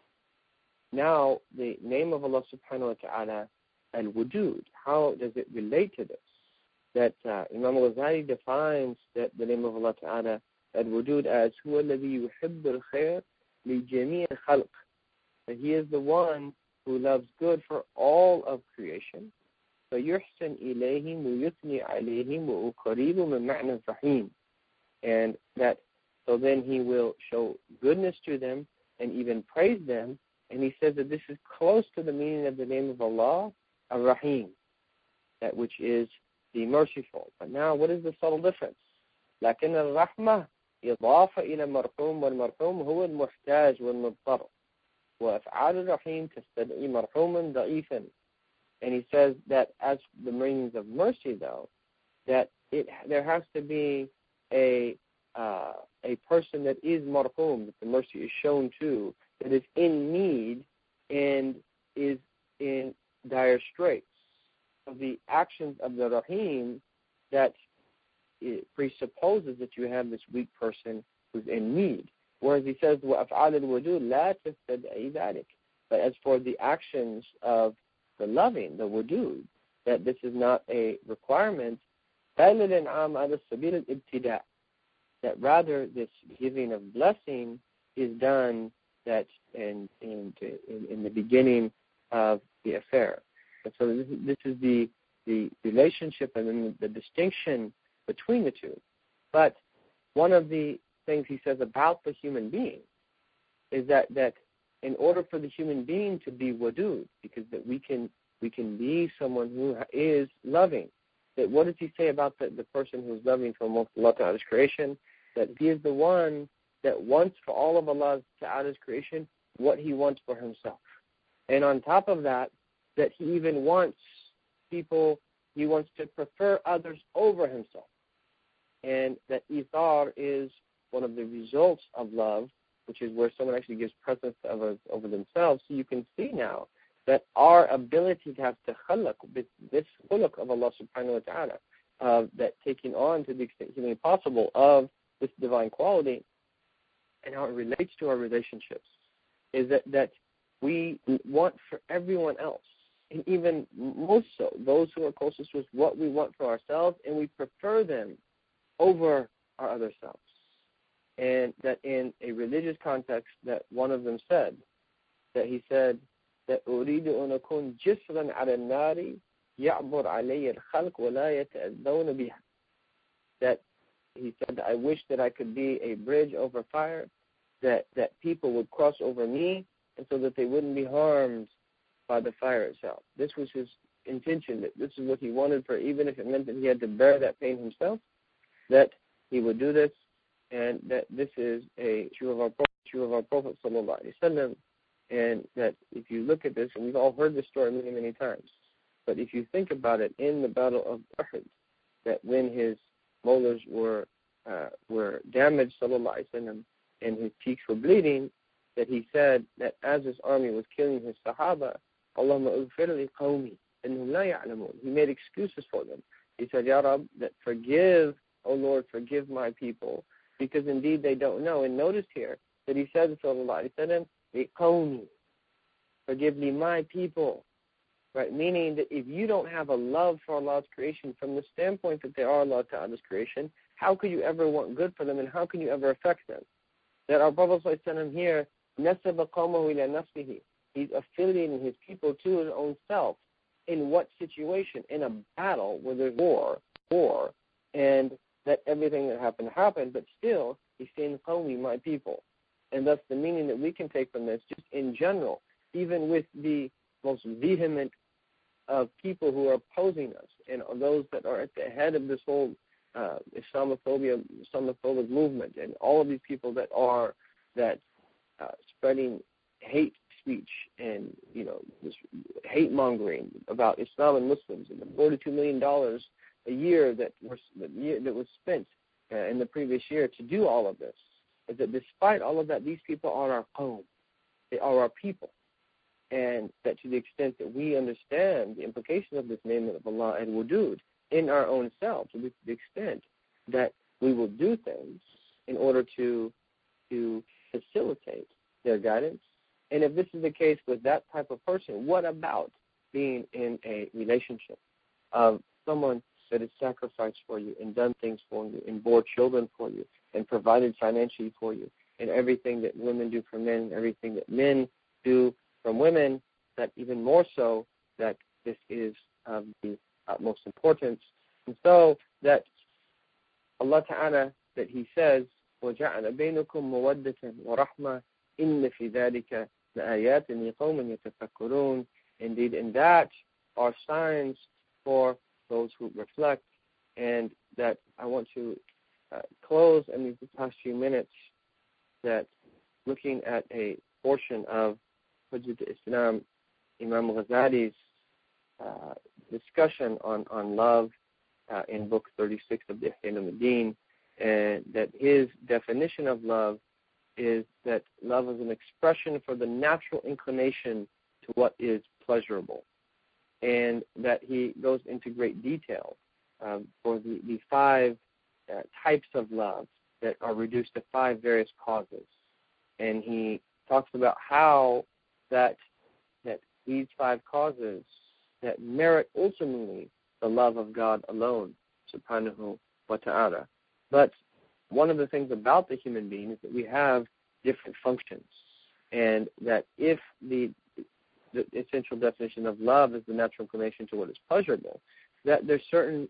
Speaker 2: now the name of Allah subhanahu wa ta'ala, al-wudud, how does it relate to this? That Imam al-Ghazali defines that the name of Allah Ta'ala, al-Wudud, as huwa alladhi yuhibbu al-khair li jami' al-khalq. That He is the one who loves good for all of creation. فَيُحْسِنْ إِلَيْهِمْ وَيُثْنِي عَلَيْهِمْ وَأُقَرِّبُ مِنْ مَعْنَى الرَّحِيمِ. And that, so then He will show goodness to them and even praise them. And He says that this is close to the meaning of the name of Allah, Ar-Rahim, that which is the merciful. But now, what is the subtle difference? لكن الرحمة إضافة إلى مرحوم والمرحوم هو المحتاج والمضطر وأفعال الرحيم تستدعي مرحوما ضعيفا. And he says that as the meanings of mercy, though, that there has to be a person that is marhum, that the mercy is shown to, that is in need and is in dire straits. Of the actions of the Rahim, that it presupposes that you have this weak person who's in need. Whereas he says, وَأَفْعَالِ الْوُجُودِ لَا تَسْتَدْعِي ذَلِكَ. But as for the actions of the loving, the wujud, that this is not a requirement, بَلْ الْإِنْعَامُ عَلَى السَّبِيلِ الْإِبْتِدَاءِ. That rather this giving of blessing is done that in the beginning of the affair. And so this is the relationship and the distinction between the two. But one of the things he says about the human being is that in order for the human being to be wadud, because that we can be someone who is loving, that what does he say about the person who is loving for most of Allah Ta'ala's creation? That he is the one that wants for all of Allah Ta'ala's creation what he wants for himself. And on top of that, that he even wants people, he wants to prefer others over himself. And that ithar is one of the results of love, which is where someone actually gives precedence to others over themselves. So you can see now that our ability to have takhallaq, this khuluq of Allah subhanahu wa ta'ala, that taking on to the extent humanly possible of this divine quality and how it relates to our relationships, is that we want for everyone else, and even most so, those who are closest to us, what we want for ourselves, and we prefer them over our other selves. And that in a religious context, that one of them said, that he said, that أريد أن أكون جسرا على النار يعبر علي الخلق ولا يتأذون بها. That he said, I wish that I could be a bridge over fire, that people would cross over me, and so that they wouldn't be harmed by the fire itself. This was his intention, that this is what he wanted for, even if it meant that he had to bear that pain himself, that he would do this, and that this is a true of our Prophet sallallahu alaihi wasallam, and that if you look at this, and we've all heard this story many, many times, but if you think about it, in the Battle of Uhud, that when his molars were damaged, sallallahu alaihi wasallam, and his cheeks were bleeding, that he said that as his army was killing his Sahaba, Allahumma ughfir li qawmi innahum la ya'lamun. He made excuses for them. He said, Ya Rab, that forgive, O Lord, forgive my people, because indeed they don't know. And notice here that he said, sallallahu alaihi wasallam, li qawmi, forgive me, my people. Right? Meaning that if you don't have a love for Allah's creation from the standpoint that they are Allah Ta'ala's creation, how could you ever want good for them, and how can you ever affect them? That our Prophet ﷺ here, نَسَبَ قَوْمَهُ إِلَى نَفْسِهِ, he's affiliating his people to his own self. In what situation? In a battle where there's war, and that everything that happened, but still, he's saying, qawmi, my people. And thus the meaning that we can take from this, just in general, even with the most vehement of people who are opposing us, and those that are at the head of this whole Islamophobic movement, and all of these people that are spreading hate speech and this hate mongering about Islam and Muslims, and the $42 million a year that was spent in the previous year to do all of this, is that despite all of that, these people are our qawm. They are our people. And that to the extent that we understand the implication of this name of Allah and wudud in our own selves, to the extent that we will do things in order to facilitate their guidance. And if this is the case with that type of person, what about being in a relationship of someone that has sacrificed for you and done things for you and bore children for you and provided financially for you, and everything that women do for men, everything that men do from women, that even more so that this is of the utmost importance. And so that Allah Ta'ala, that He says, وَجَعَلَ بَيْنَكُمْ مَوَدَّةً وَرَحْمَةً إِنَّ فِي ذَلِكَ لَآيَاتٍ لِقَوْمٍ يَتَفَكَّرُونَ. Indeed, in that are signs for those who reflect. And that I want to close in these past few minutes that looking at a portion of Hujjat al-Islam, Imam Ghazali's discussion on love in Book 36 of the Ihya Ulumuddin, and that his definition of love is that love is an expression for the natural inclination to what is pleasurable, and that he goes into great detail for the five types of love that are reduced to 5 various causes. And he talks about how that these 5 causes that merit ultimately the love of God alone, subhanahu wa ta'ala. But one of the things about the human being is that we have different functions, and that if the essential definition of love is the natural inclination to what is pleasurable, that there's certain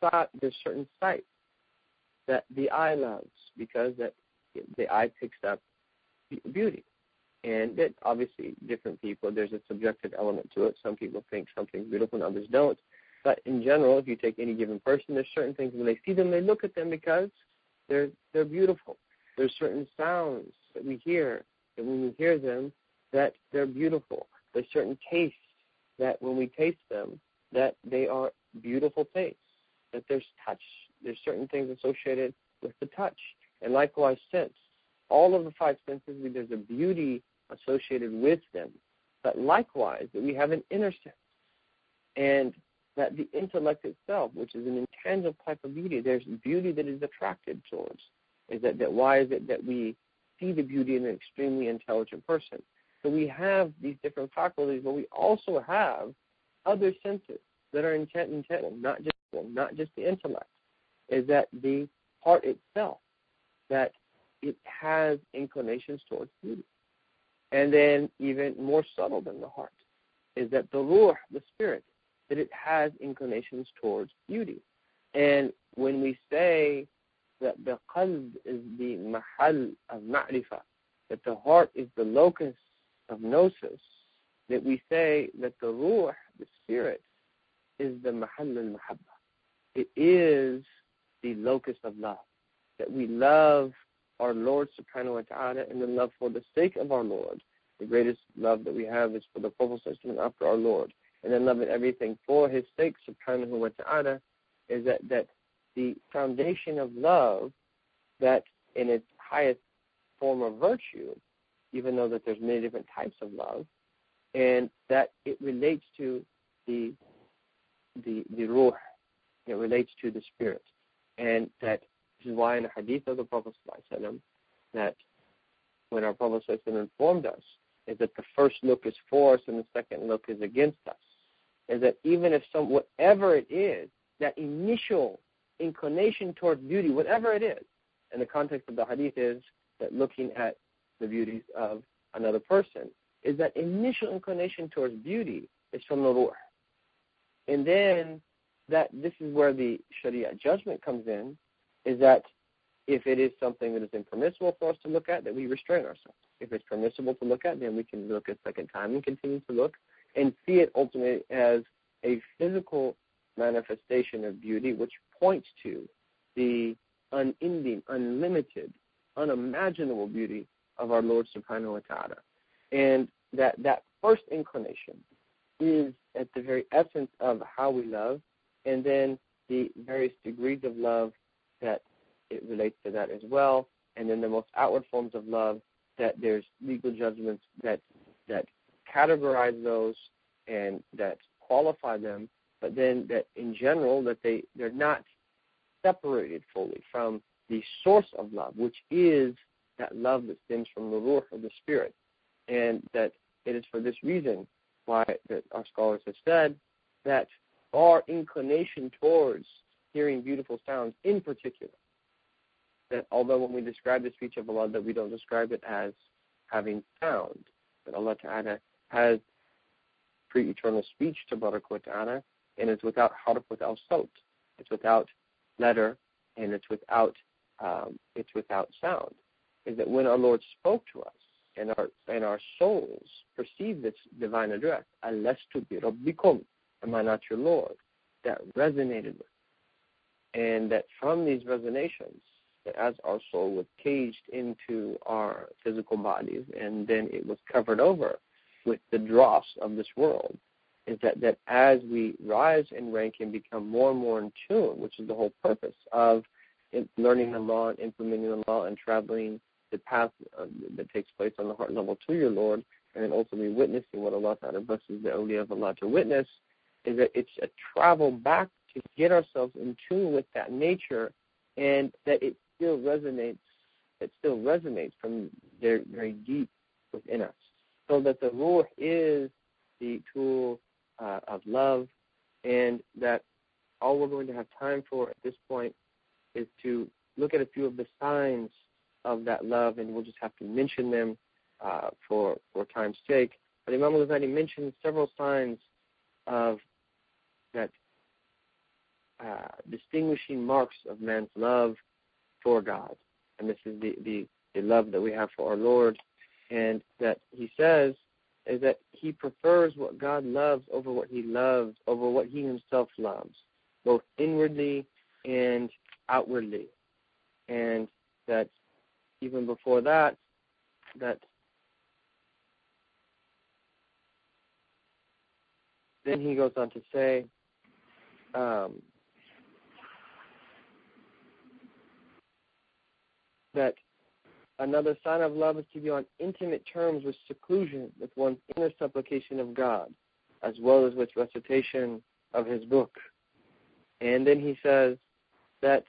Speaker 2: sights that the eye loves because that the eye picks up beauty. And that obviously different people, there's a subjective element to it. Some people think something's beautiful and others don't. But in general, if you take any given person, there's certain things when they see them, they look at them because they're beautiful. There's certain sounds that we hear, and when we hear them, that they're beautiful. There's certain tastes that when we taste them, that they are beautiful tastes. That there's touch. There's certain things associated with the touch. And likewise, sense. All of the 5 senses, there's a beauty associated with them. But likewise, that we have an inner sense. And that the intellect itself, which is an intangible type of beauty, there's beauty that is attracted towards. Is that why is it that we see the beauty in an extremely intelligent person? So we have these different faculties, but we also have other senses that are intangible, not just the intellect. Is that the heart itself, that it has inclinations towards beauty. And then even more subtle than the heart is that the ruh, the spirit, that it has inclinations towards beauty. And when we say that the qalb is the mahal of ma'rifah, that the heart is the locus of gnosis, that we say that the ruh, the spirit, is the mahal al-mahabba. It is the locus of love, that we love our Lord subhanahu wa ta'ala and then love for the sake of our Lord. The greatest love that we have is for the Prophet after our Lord. And then loving everything for his sake subhanahu wa ta'ala is that the foundation of love, that in its highest form of virtue, even though that there's many different types of love, and that it relates to the ruh, it relates to the spirit. And that this is why in the hadith of the Prophet ﷺ, that when our Prophet ﷺ informed us, is that the first look is for us and the second look is against us. Is that even if whatever it is, that initial inclination towards beauty, whatever it is, and the context of the hadith is that looking at the beauties of another person, is that initial inclination towards beauty is from the ruh. And then that this is where the Sharia judgment comes in, is that if it is something that is impermissible for us to look at, that we restrain ourselves. If it's permissible to look at, then we can look a second time and continue to look and see it ultimately as a physical manifestation of beauty, which points to the unending, unlimited, unimaginable beauty of our Lord subhanahu wa ta'ala. And that first inclination is at the very essence of how we love, and then the various degrees of love that it relates to that as well, and then the most outward forms of love, that there's legal judgments that categorize those and that qualify them, but then that in general that they're not separated fully from the source of love, which is that love that stems from the ruh of the spirit. And that it is for this reason why that our scholars have said that our inclination towards hearing beautiful sounds in particular, that although when we describe the speech of Allah, that we don't describe it as having sound, that Allah Ta'ala has pre-eternal speech, Tabarak wa Ta'ala, and it's without harf, without sawt. It's without letter, and it's without sound. Is that when our Lord spoke to us, and our souls perceived this divine address, Alastu bi Rabbikum, am I not your Lord? That resonated with us. And that from these resonations, that as our soul was caged into our physical bodies, and then it was covered over with the dross of this world, is that as we rise in rank and become more and more in tune, which is the whole purpose of learning the law and implementing the law and traveling the path that takes place on the heart level to your Lord, and then ultimately witnessing what Allah Ta'ala blesses the awliya of Allah to witness, is that it's a travel back to get ourselves in tune with that nature and that it still resonates from very, very deep within us. So that the ruh is the tool of love, and that all we're going to have time for at this point is to look at a few of the signs of that love, and we'll just have to mention them for time's sake. But Imam al-Ghazali mentioned several signs of that distinguishing marks of man's love for God. And this is the love that we have for our Lord. And that he says is that he prefers what God loves over what he loves, over what he himself loves, both inwardly and outwardly. And that even before that then he goes on to say, that another sign of love is to be on intimate terms with seclusion, with one's inner supplication of God, as well as with recitation of his book. And then he says that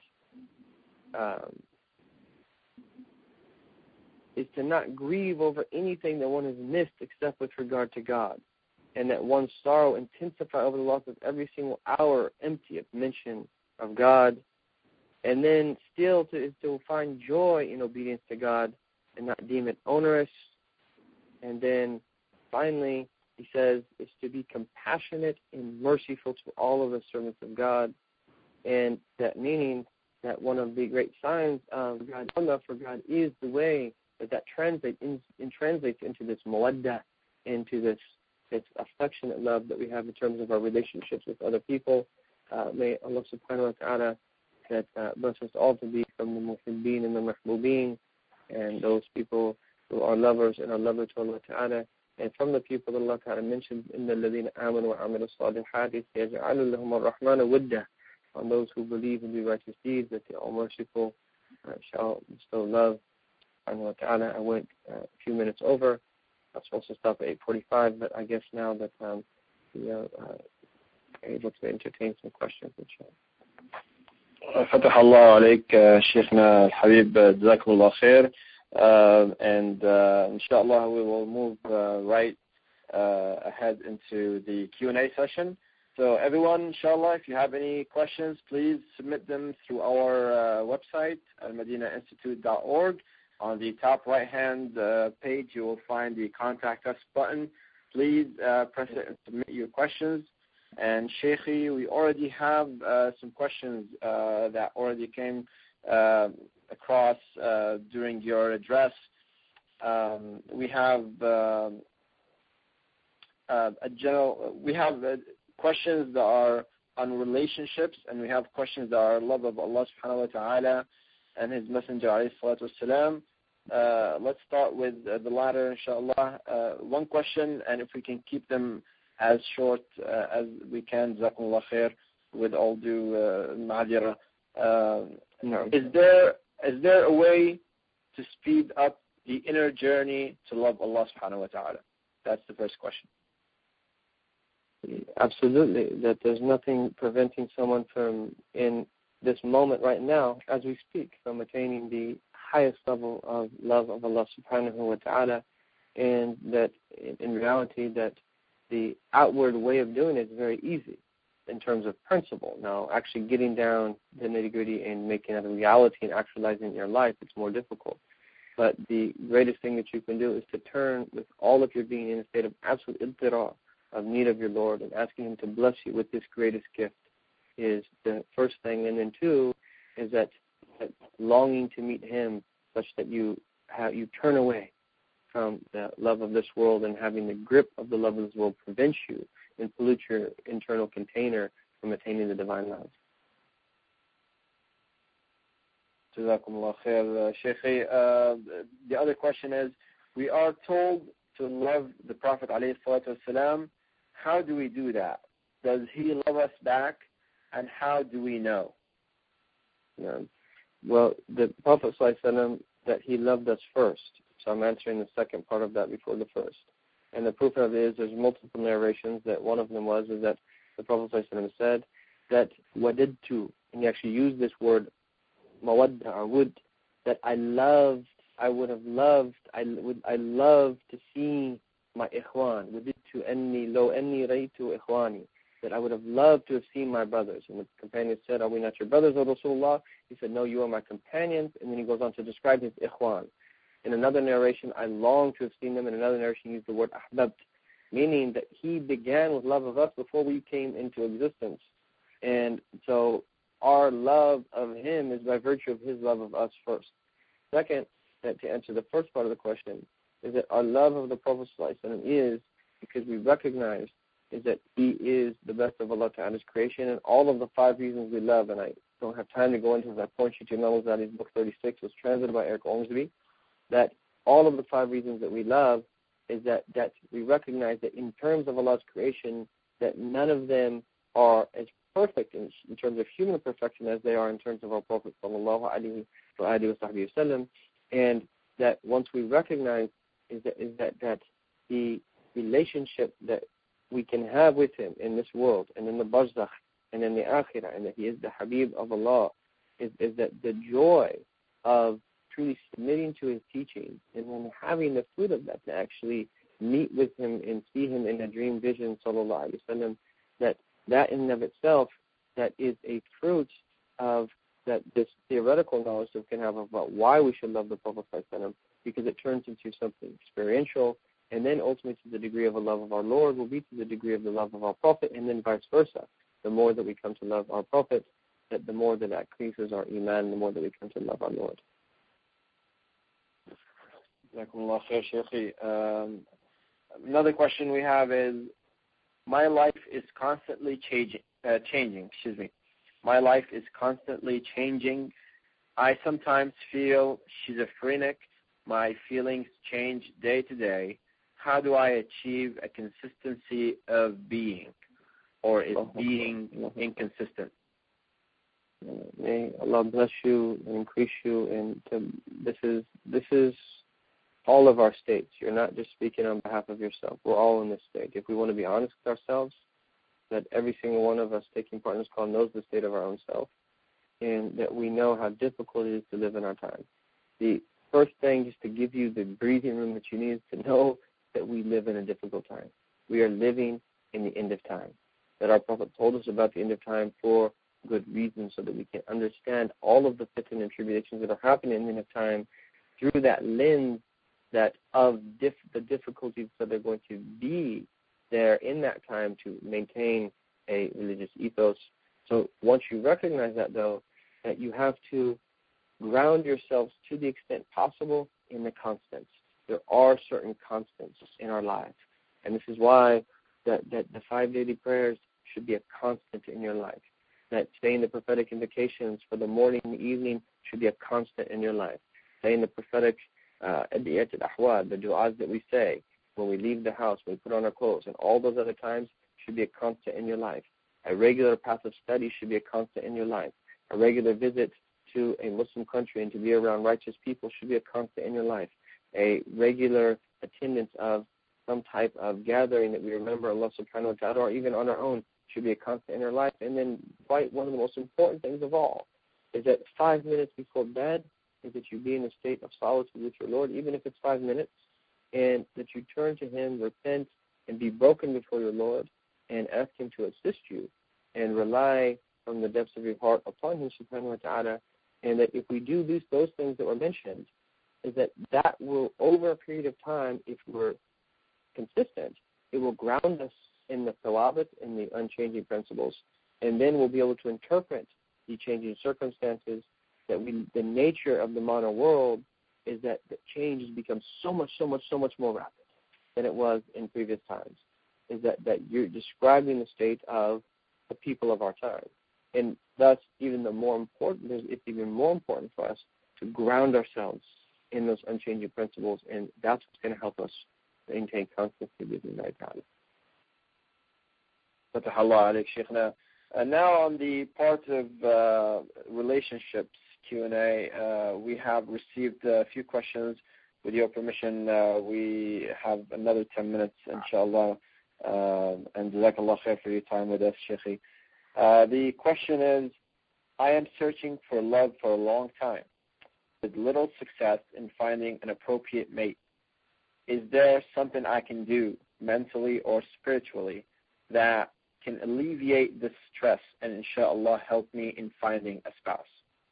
Speaker 2: is to not grieve over anything that one has missed except with regard to God, and that one's sorrow intensify over the loss of every single hour empty of mention of God, and then still to find joy in obedience to God and not deem it onerous. And then finally, he says, is to be compassionate and merciful to all of the servants of God, and that meaning that one of the great signs of God's love for God is the way that translates into this mawaddah, into this affectionate love that we have in terms of our relationships with other people. May Allah subhanahu wa ta'ala that bless us all to be from the muhibbeen and the mahbubeen, and those people who are lovers and are lovers to Allah ta'ala. And from the people that Allah ta'ala mentioned, in the ladina amanu wa amilu salihati yaj'alu lahum ar-rahmanu widdah, on those who believe and do righteous deeds, that the All-Merciful shall bestow love. Subhanahu wa ta'ala. I went a few minutes over. I was supposed to stop at 8:45, but I guess now that we are able to entertain some questions, inshallah.
Speaker 1: فتح الله عليك شيخنا الحبيب جزاكم الله خير. And inshallah we will move right ahead into the Q&A session. So everyone, inshallah, if you have any questions, please submit them through our website, almadinainstitute.org. On the top right-hand page, you will find the Contact Us button. Please press it and submit your questions. And Sheikhi, we already have some questions that already came across during your address. We have questions that are on relationships, and we have questions that are love of Allah subhanahu wa ta'ala and His Messenger alayhi salatu wasalam. Let's start with the latter, inshallah. One question, and if we can keep them as short as we can, jazakumullah khair, with all due ma'adira. Is there a way to speed up the inner journey to love Allah subhanahu wa ta'ala? That's the first question.
Speaker 2: Absolutely. That there's nothing preventing someone from, in this moment right now, as we speak, from attaining the highest level of love of Allah subhanahu wa ta'ala, and that in reality that the outward way of doing it is very easy in terms of principle. Now, actually getting down the nitty-gritty and making it a reality and actualizing it in your life, it's more difficult. But the greatest thing that you can do is to turn with all of your being in a state of absolute iltira, of need of your Lord, and asking Him to bless you with this greatest gift is the first thing. And then two is that longing to meet Him, such that you turn away from the love of this world, and having the grip of the love of this world prevents you and pollute your internal container from attaining the divine love.
Speaker 1: Jazakumullah khair, Shaykhi. The other question is, we are told to love the Prophet alayhi salatu wasalam. How do we do that? Does he love us back? And how do we know?
Speaker 2: Well, the Prophet sallallahu alaihi wasallam, that he loved us first. So I'm answering the second part of that before the first. And the proof of it is there's multiple narrations. That one of them is that the Prophet ﷺ said that wadidtu, and he actually used this word mawadda or would, that I love to see my ikhwan. Wadidtu anni law anni raytu ikhwani. That I would have loved to have seen my brothers. And the companion said, are we not your brothers, O Rasulullah? He said, no, you are my companions. And then he goes on to describe his ikhwan. In another narration, I long to have seen them. In another narration, he used the word ahbabt, meaning that he began with love of us before we came into existence. And so our love of him is by virtue of his love of us first. Second, that to answer the first part of the question, is that our love of the Prophet ﷺ is because we recognize is that he is the best of Allah Ta'ala's creation, and all of the 5 reasons we love, and I don't have time to go into this, I point you to Imam Ghazali's book 36, was translated by Eric Ormsby, that all of the 5 reasons that we love is that we recognize that in terms of Allah's creation, that none of them are as perfect in terms of human perfection as they are in terms of our Prophet sallallahu alaihi wasallam, and that once we recognize is that the relationship that we can have with him in this world and in the barzakh and in the akhirah, and that he is the Habib of Allah, is that the joy of truly submitting to his teaching and then having the fruit of that to actually meet with him and see him in a dream vision, sallallahu alaihi wasallam, that in and of itself, that is a fruit of that this theoretical knowledge that we can have about why we should love the Prophet ﷺ, because it turns into something experiential, and then ultimately to the degree of a love of our Lord will be to the degree of the love of our Prophet, and then vice versa. The more that we come to love our Prophet, that the more that increases our iman, the more that we come to love our Lord.
Speaker 1: Another question we have is, my life is constantly changing. My life is constantly changing. I sometimes feel schizophrenic. My feelings change day to day. How do I achieve a consistency of being? Or is being inconsistent?
Speaker 2: May Allah bless you and increase you. And this is all of our states. You're not just speaking on behalf of yourself. We're all in this state. If we want to be honest with ourselves, that every single one of us taking part in this call knows the state of our own self, and that we know how difficult it is to live in our time. The first thing, just to give you the breathing room that you need, is to know that we live in a difficult time. We are living in the end of time. That our Prophet told us about the end of time for good reason, so that we can understand all of the fitan and tribulations that are happening in the end of time through that lens that of the difficulties that are going to be there in that time to maintain a religious ethos. So once you recognize that, though, that you have to ground yourselves to the extent possible in the constants. There are certain constants in our lives. And this is why that the 5 daily prayers should be a constant in your life. That saying the prophetic invocations for the morning and the evening should be a constant in your life. Saying the prophetic adiyat al-ahwad, the du'as that we say when we leave the house, when we put on our clothes, and all those other times should be a constant in your life. A regular path of study should be a constant in your life. A regular visit to a Muslim country and to be around righteous people should be a constant in your life. A regular attendance of some type of gathering that we remember Allah subhanahu wa ta'ala, or even on our own, should be a constant in our life. And then quite one of the most important things of all is that 5 minutes before bed is that you be in a state of solitude with your Lord, even if it's 5 minutes, and that you turn to him, repent, and be broken before your Lord, and ask him to assist you, and rely from the depths of your heart upon him subhanahu wa ta'ala. And that if we do those things that were mentioned, is that will, over a period of time, if we're consistent, it will ground us in the thawabit, in the unchanging principles, and then we'll be able to interpret the changing circumstances. That the nature of the modern world is that the change has become so much more rapid than it was in previous times. Is that you're describing the state of the people of our time, and thus it's even more important for us to ground ourselves in those unchanging principles, and that's what's going to help us maintain constancy with Allah Ta'ala.
Speaker 1: Fatahallah alayk, Shaykhna. Now on the part of relationships Q&A, we have received a few questions. With your permission, we have another 10 minutes, inshallah, and jazakallah khair for your time with us, Shaykhi. The question is, I am searching for love for a long time, with little success in finding an appropriate mate. Is there something I can do, mentally or spiritually, that can alleviate this stress and inshallah help me in finding a spouse?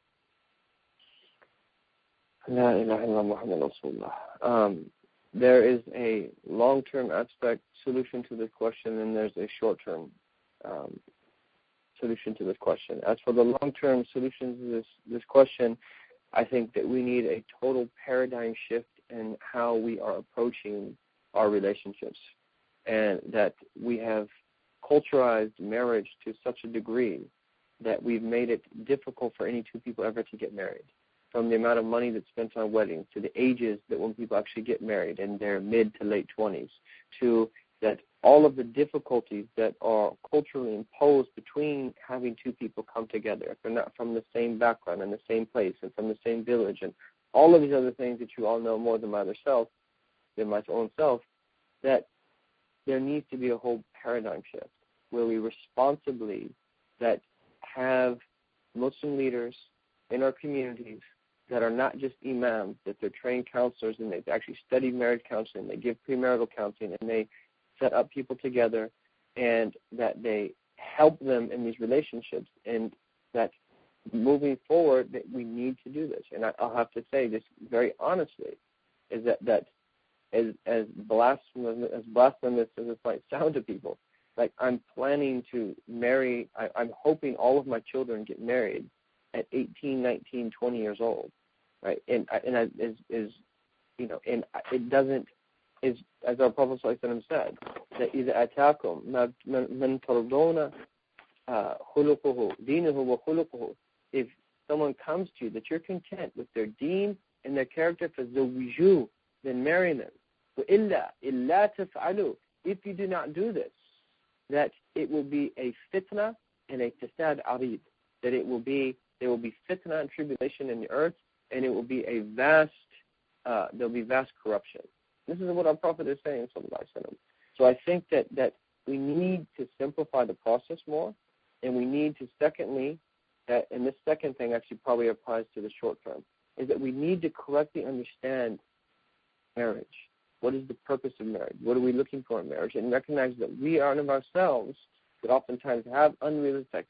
Speaker 2: La ilaha illallah Muhammad Rasulullah. There is a long-term aspect solution to this question, and there's a short-term solution to this question. As for the long-term solution to this question, I think that we need a total paradigm shift in how we are approaching our relationships, and that we have culturalized marriage to such a degree that we've made it difficult for any two people ever to get married. From the amount of money that's spent on weddings, to the ages that when people actually get married in their mid to late 20s, to that all of the difficulties that are culturally imposed between having two people come together, if they're not from the same background and the same place and from the same village, and all of these other things that you all know more than my own self, that there needs to be a whole paradigm shift where we responsibly that have Muslim leaders in our communities that are not just imams, that they're trained counselors and they've actually studied marriage counseling, they give premarital counseling, and they set up people together, and that they help them in these relationships, and that moving forward that we need to do this. And I'll have to say this very honestly, is that as blasphemous as it might sound to people, like I'm planning to marry, I'm hoping all of my children get married at 18, 19, 20 years old, right? And it doesn't, is as our Prophet ﷺ said, that إِذَا أَتَاكُمْ مَنْ تَرْضَوْنَ خُلُقُهُ دِينُهُ وَخُلُقُهُ. If someone comes to you that you're content with their deen and their character, فَزَوِّجُوهُ, then marry them. وَإِلَّا إِلَّا تَفْعَلُوا, if you do not do this, that it will be a fitna and a fasad arid, that there will be fitna and tribulation in the earth, and it will be a there'll be vast corruption. This is what our Prophet is saying, sallallahu alaihi wasallam. So I think that we need to simplify the process more, and we need to, secondly, and this second thing actually probably applies to the short term, is that we need to correctly understand marriage. What is the purpose of marriage? What are we looking for in marriage? And recognize that we are of ourselves that oftentimes have unrealistic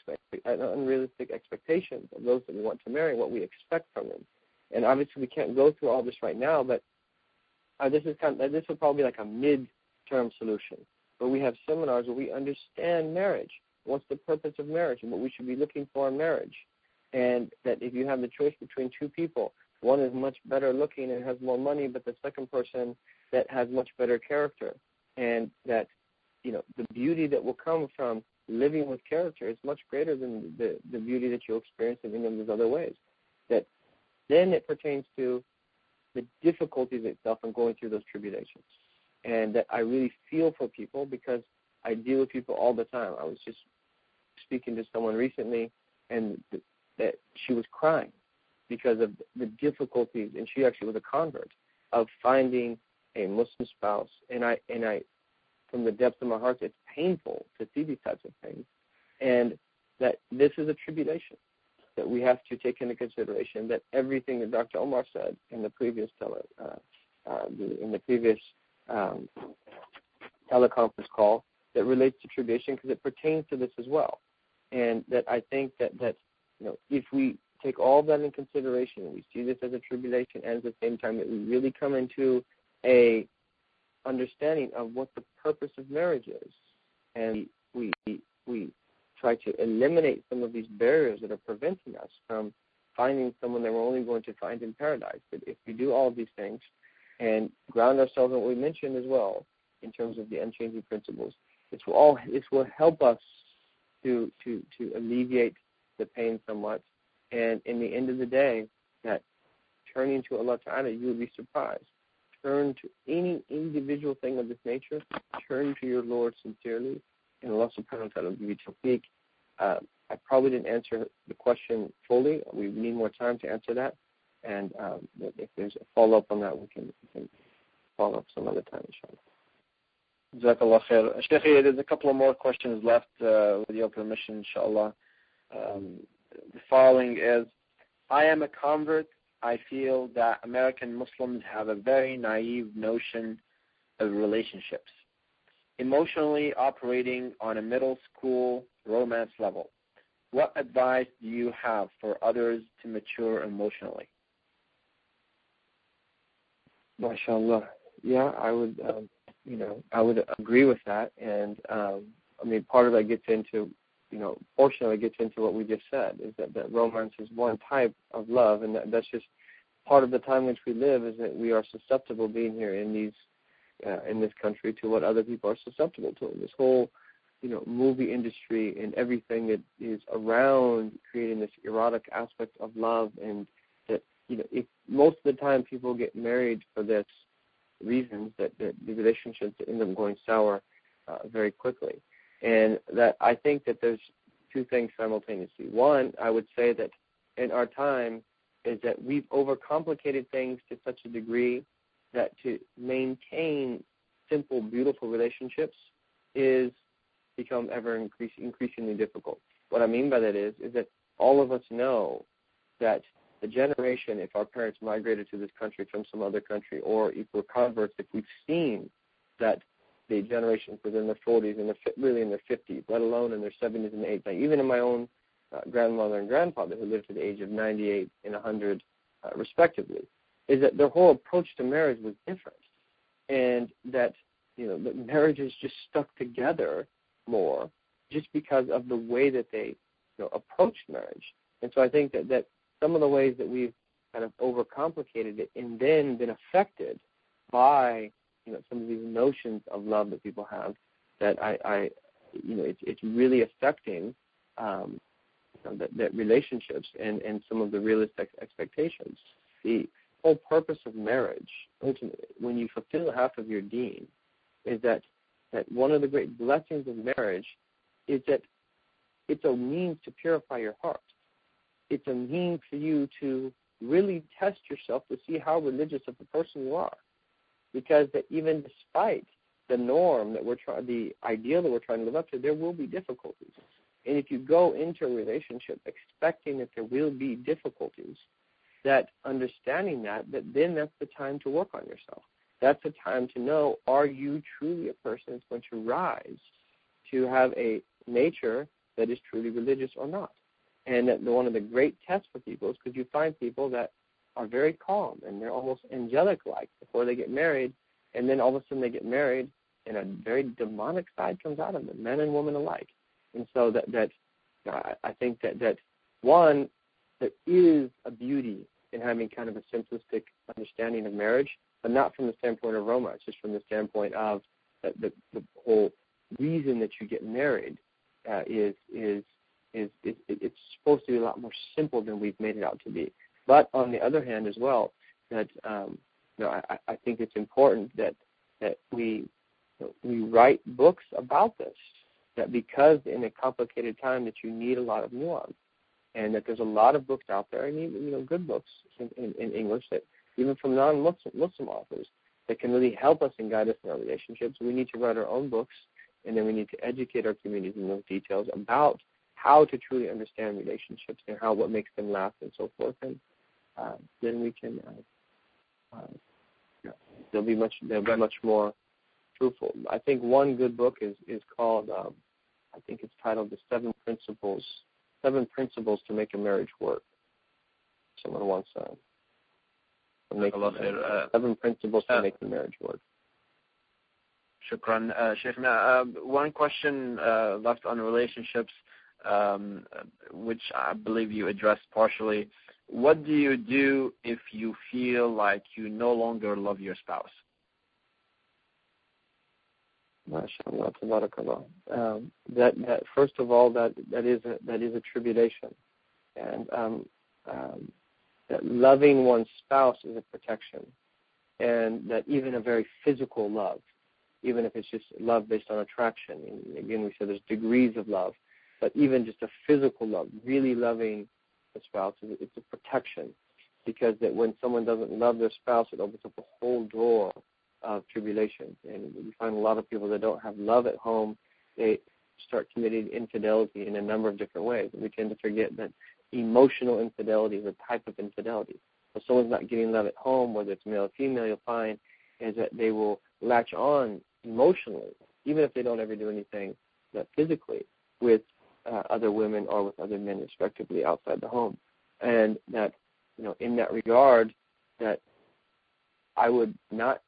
Speaker 2: expectations of those that we want to marry, what we expect from them. And obviously we can't go through all this right now, but this would probably be like a mid-term solution, where we have seminars where we understand marriage, what's the purpose of marriage, and what we should be looking for in marriage. And that if you have the choice between two people, one is much better looking and has more money, but the second person that has much better character, and that the beauty that will come from living with character is much greater than the beauty that you'll experience living in those other ways. That then it pertains to the difficulties itself in going through those tribulations. And that I really feel for people because I deal with people all the time. I was just speaking to someone recently, and that she was crying because of the difficulties, and she actually was a convert, of finding a Muslim spouse. And I, from the depths of my heart, it's painful to see these types of things. And that this is a tribulation that we have to take into consideration, that everything that Dr. Omar said in the previous teleconference call that relates to tribulation, because it pertains to this as well. And that I think that if we take all that in consideration, we see this as a tribulation, and at the same time that we really come into a understanding of what the purpose of marriage is, and we try to eliminate some of these barriers that are preventing us from finding someone that we're only going to find in paradise. But if we do all of these things and ground ourselves in what we mentioned as well in terms of the unchanging principles, this will help us to alleviate the pain somewhat. And in the end of the day, that turning to Allah Ta'ala, you will be surprised. Turn to any individual thing of this nature, turn to your Lord sincerely, and Allah Subhanahu wa Ta'ala will give you tawfiq. I probably didn't answer the question fully. We need more time to answer that. And if there's a follow-up on that, we can follow up some other time, inshallah.
Speaker 1: Jazakallah khair. Sheikh, there's a couple of more questions left with your permission, inshallah. the following is, I am a convert. I feel that American Muslims have a very naive notion of relationships, emotionally operating on a middle school romance level. What advice do you have for others to mature emotionally?
Speaker 2: MashaAllah. Yeah, I would, I would agree with that. And, part of that gets into, portion of it gets into what we just said, is that romance is one type of love, and that's just part of the time in which we live, is that we are susceptible being here in this country to what other people are susceptible to. This whole, movie industry and everything that is around creating this erotic aspect of love, and that, if most of the time people get married for this reasons, that the relationships end up going sour very quickly. And that I think that there's two things simultaneously. One, I would say that in our time is that we've overcomplicated things to such a degree that to maintain simple, beautiful relationships is become ever increasingly difficult. What I mean by that is that all of us know that the generation, if our parents migrated to this country from some other country, or if we're converts, if we've seen that the generations within their 40s and really in their 50s, let alone in their 70s and 80s, like even in my own grandmother and grandfather who lived to the age of 98 and 100 respectively, is that their whole approach to marriage was different, and that that marriages just stuck together more just because of the way that they approached marriage. And so I think that some of the ways that we've kind of overcomplicated it and then been affected by some of these notions of love that people have, that it's really affecting that relationships and some of the realistic expectations. The whole purpose of marriage, ultimately, when you fulfill half of your deen, is that one of the great blessings of marriage is that it's a means to purify your heart. It's a means for you to really test yourself to see how religious of a person you are. Because that even despite the norm that the ideal that we're trying to live up to, there will be difficulties. And if you go into a relationship expecting that there will be difficulties, that understanding that then that's the time to work on yourself. That's the time to know, are you truly a person that's going to rise to have a nature that is truly religious or not? And that one of the great tests for people is because you find people that are very calm and they're almost angelic-like before they get married, and then all of a sudden they get married and a very demonic side comes out of them, men and women alike. And so I think that one, there is a beauty in having kind of a simplistic understanding of marriage, but not from the standpoint of romance, just from the standpoint of the whole reason that you get married is it's supposed to be a lot more simple than we've made it out to be. But on the other hand as well, that I think it's important that we write books about this, that because in a complicated time that you need a lot of nuance, and that there's a lot of books out there, and even good books in English, that even from non-Muslim authors, that can really help us and guide us in our relationships. We need to write our own books, and then we need to educate our communities in those details about how to truly understand relationships and what makes them last and so forth. And then we can they'll be much more truthful. I think one good book is called I think it's titled The Seven Principles to Make a Marriage Work. Someone wants Seven Principles to Make a Marriage Work.
Speaker 1: Shukran. Shaykhna, one question left on relationships, which I believe you addressed partially. What do you do if you feel like you no longer love your spouse?
Speaker 2: MashaAllah, tabarakallah. That first of all, that is a tribulation, and that loving one's spouse is a protection, and that even a very physical love, even if it's just love based on attraction, and again we said there's degrees of love, but even just a physical love, really loving the spouse, it's a protection, because that when someone doesn't love their spouse, it opens up a whole door of tribulation. And we find a lot of people that don't have love at home, they start committing infidelity in a number of different ways. And we tend to forget that emotional infidelity is a type of infidelity. If someone's not getting love at home, whether it's male or female, you'll find is that they will latch on emotionally, even if they don't ever do anything physically with other women or with other men, respectively, outside the home. And that, in that regard, that I would not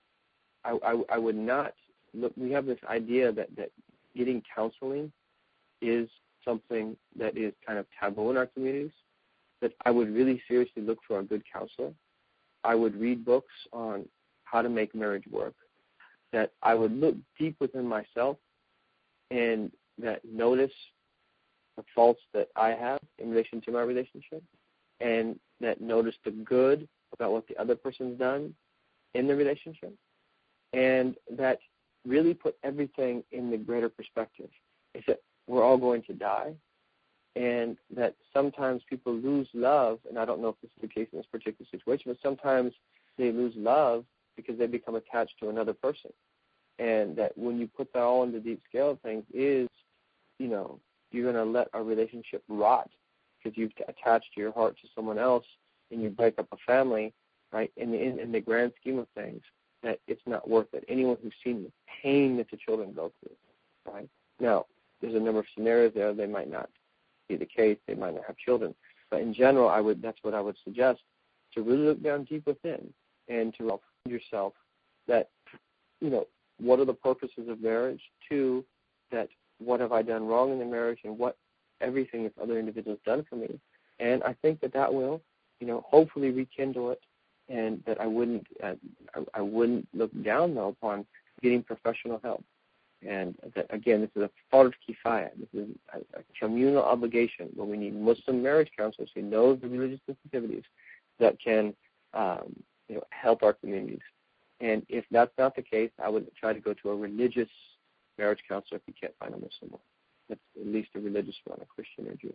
Speaker 2: look. We have this idea that getting counseling is something that is kind of taboo in our communities, that I would really seriously look for a good counselor. I would read books on how to make marriage work, that I would look deep within myself and that notice the faults that I have in relation to my relationship, and that notice the good about what the other person's done in the relationship, and that really put everything in the greater perspective. Is that we're all going to die, and that sometimes people lose love, and I don't know if this is the case in this particular situation, but sometimes they lose love because they become attached to another person. And that when you put that all in the deep scale of things is, you're going to let a relationship rot because you've attached your heart to someone else and you break up a family, right? In the grand scheme of things, that it's not worth it. Anyone who's seen the pain that the children go through, right? Now, there's a number of scenarios there. They might not be the case. They might not have children. But in general, that's what I would suggest, to really look down deep within and to find yourself that, what are the purposes of marriage? 2, that what have I done wrong in the marriage and what everything this other individual has done for me. And I think that will, hopefully rekindle it, and that I wouldn't look down, though, upon getting professional help. And that, again, this is a fard kifaya. This is a communal obligation where we need Muslim marriage counselors who know the religious sensitivities that can, help our communities. And if that's not the case, I would try to go to a religious marriage counselor if you can't find a Muslim one. That's at least a religious one, a Christian or Jew.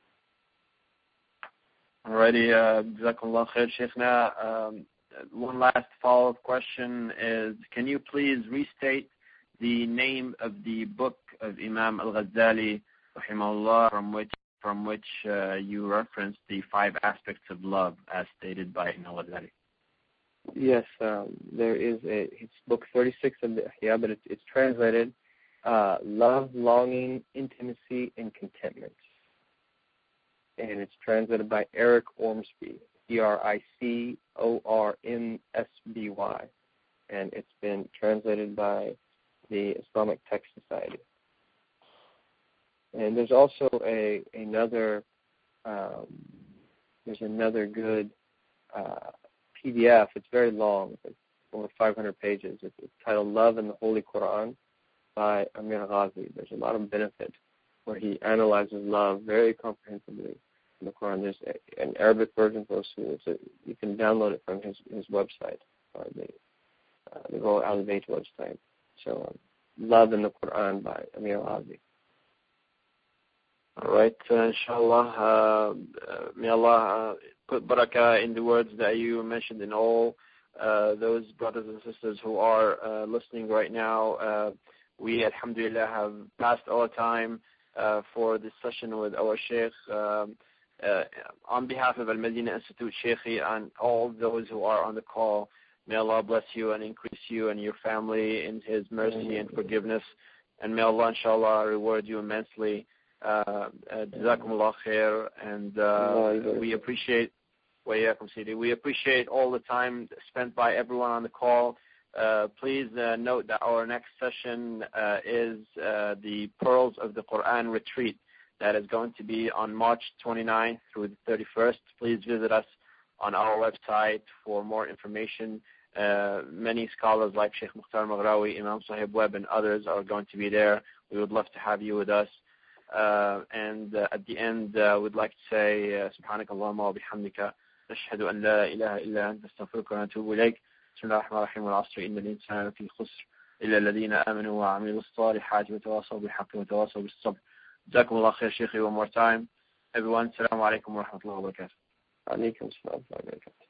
Speaker 1: Alrighty, Jazakallah khair, Sheikhna. One last follow-up question is, can you please restate the name of the book of Imam al-Ghazali, rahimahullah, from which you referenced the 5 aspects of love as stated by Imam al-Ghazali?
Speaker 2: Yes, there is it's book 36 of the Ihya, but it's translated Love, Longing, Intimacy, and Contentment. And it's translated by Eric Ormsby, Ericormsby. And it's been translated by the Islamic Text Society. And there's also another good PDF. It's very long. It's over 500 pages. It's titled Love in the Holy Quran by Amir Ghazi. There's a lot of benefit where he analyzes love very comprehensively in the Quran. There's an Arabic version for us. You can download it from his website, or the Royal Al-Bayt website. So, Love in the Quran by Amir Ghazi.
Speaker 1: All right, inshallah, may Allah put barakah in the words that you mentioned in all those brothers and sisters who are listening right now. We, alhamdulillah, have passed our time for this session with our Sheikh. On behalf of Al-Medina Institute, Sheikhi, and all those who are on the call, may Allah bless you and increase you and your family in His mercy and forgiveness. And may Allah, inshallah, reward you immensely. Jazakumullah khair, and we appreciate all the time spent by everyone on the call. Please note that our next session is the Pearls of the Quran retreat that is going to be on March 29th through the 31st. Please visit us on our website for more information. Many scholars like Sheikh Mukhtar Maghrawi, Imam Sahib Webb, and others are going to be there. We would love to have you with us. And at the end, we'd like to say, سبحانك اللهم وبحمدك نشهد أن لا إله إلا أنت نستغفرك ونتوب إليك. بسم الله الرحمن الرحيم. والعصر إن الإنسان لفي خسر إلا الذين آمنوا وعملوا الصالحات وتواصوا بالحق وتواصوا بالصبر. جزاكم الله خير شيخي one more time. Everyone, السلام عليكم ورحمة الله وبركاته.
Speaker 2: عليكم السلام ورحمة الله وبركاته.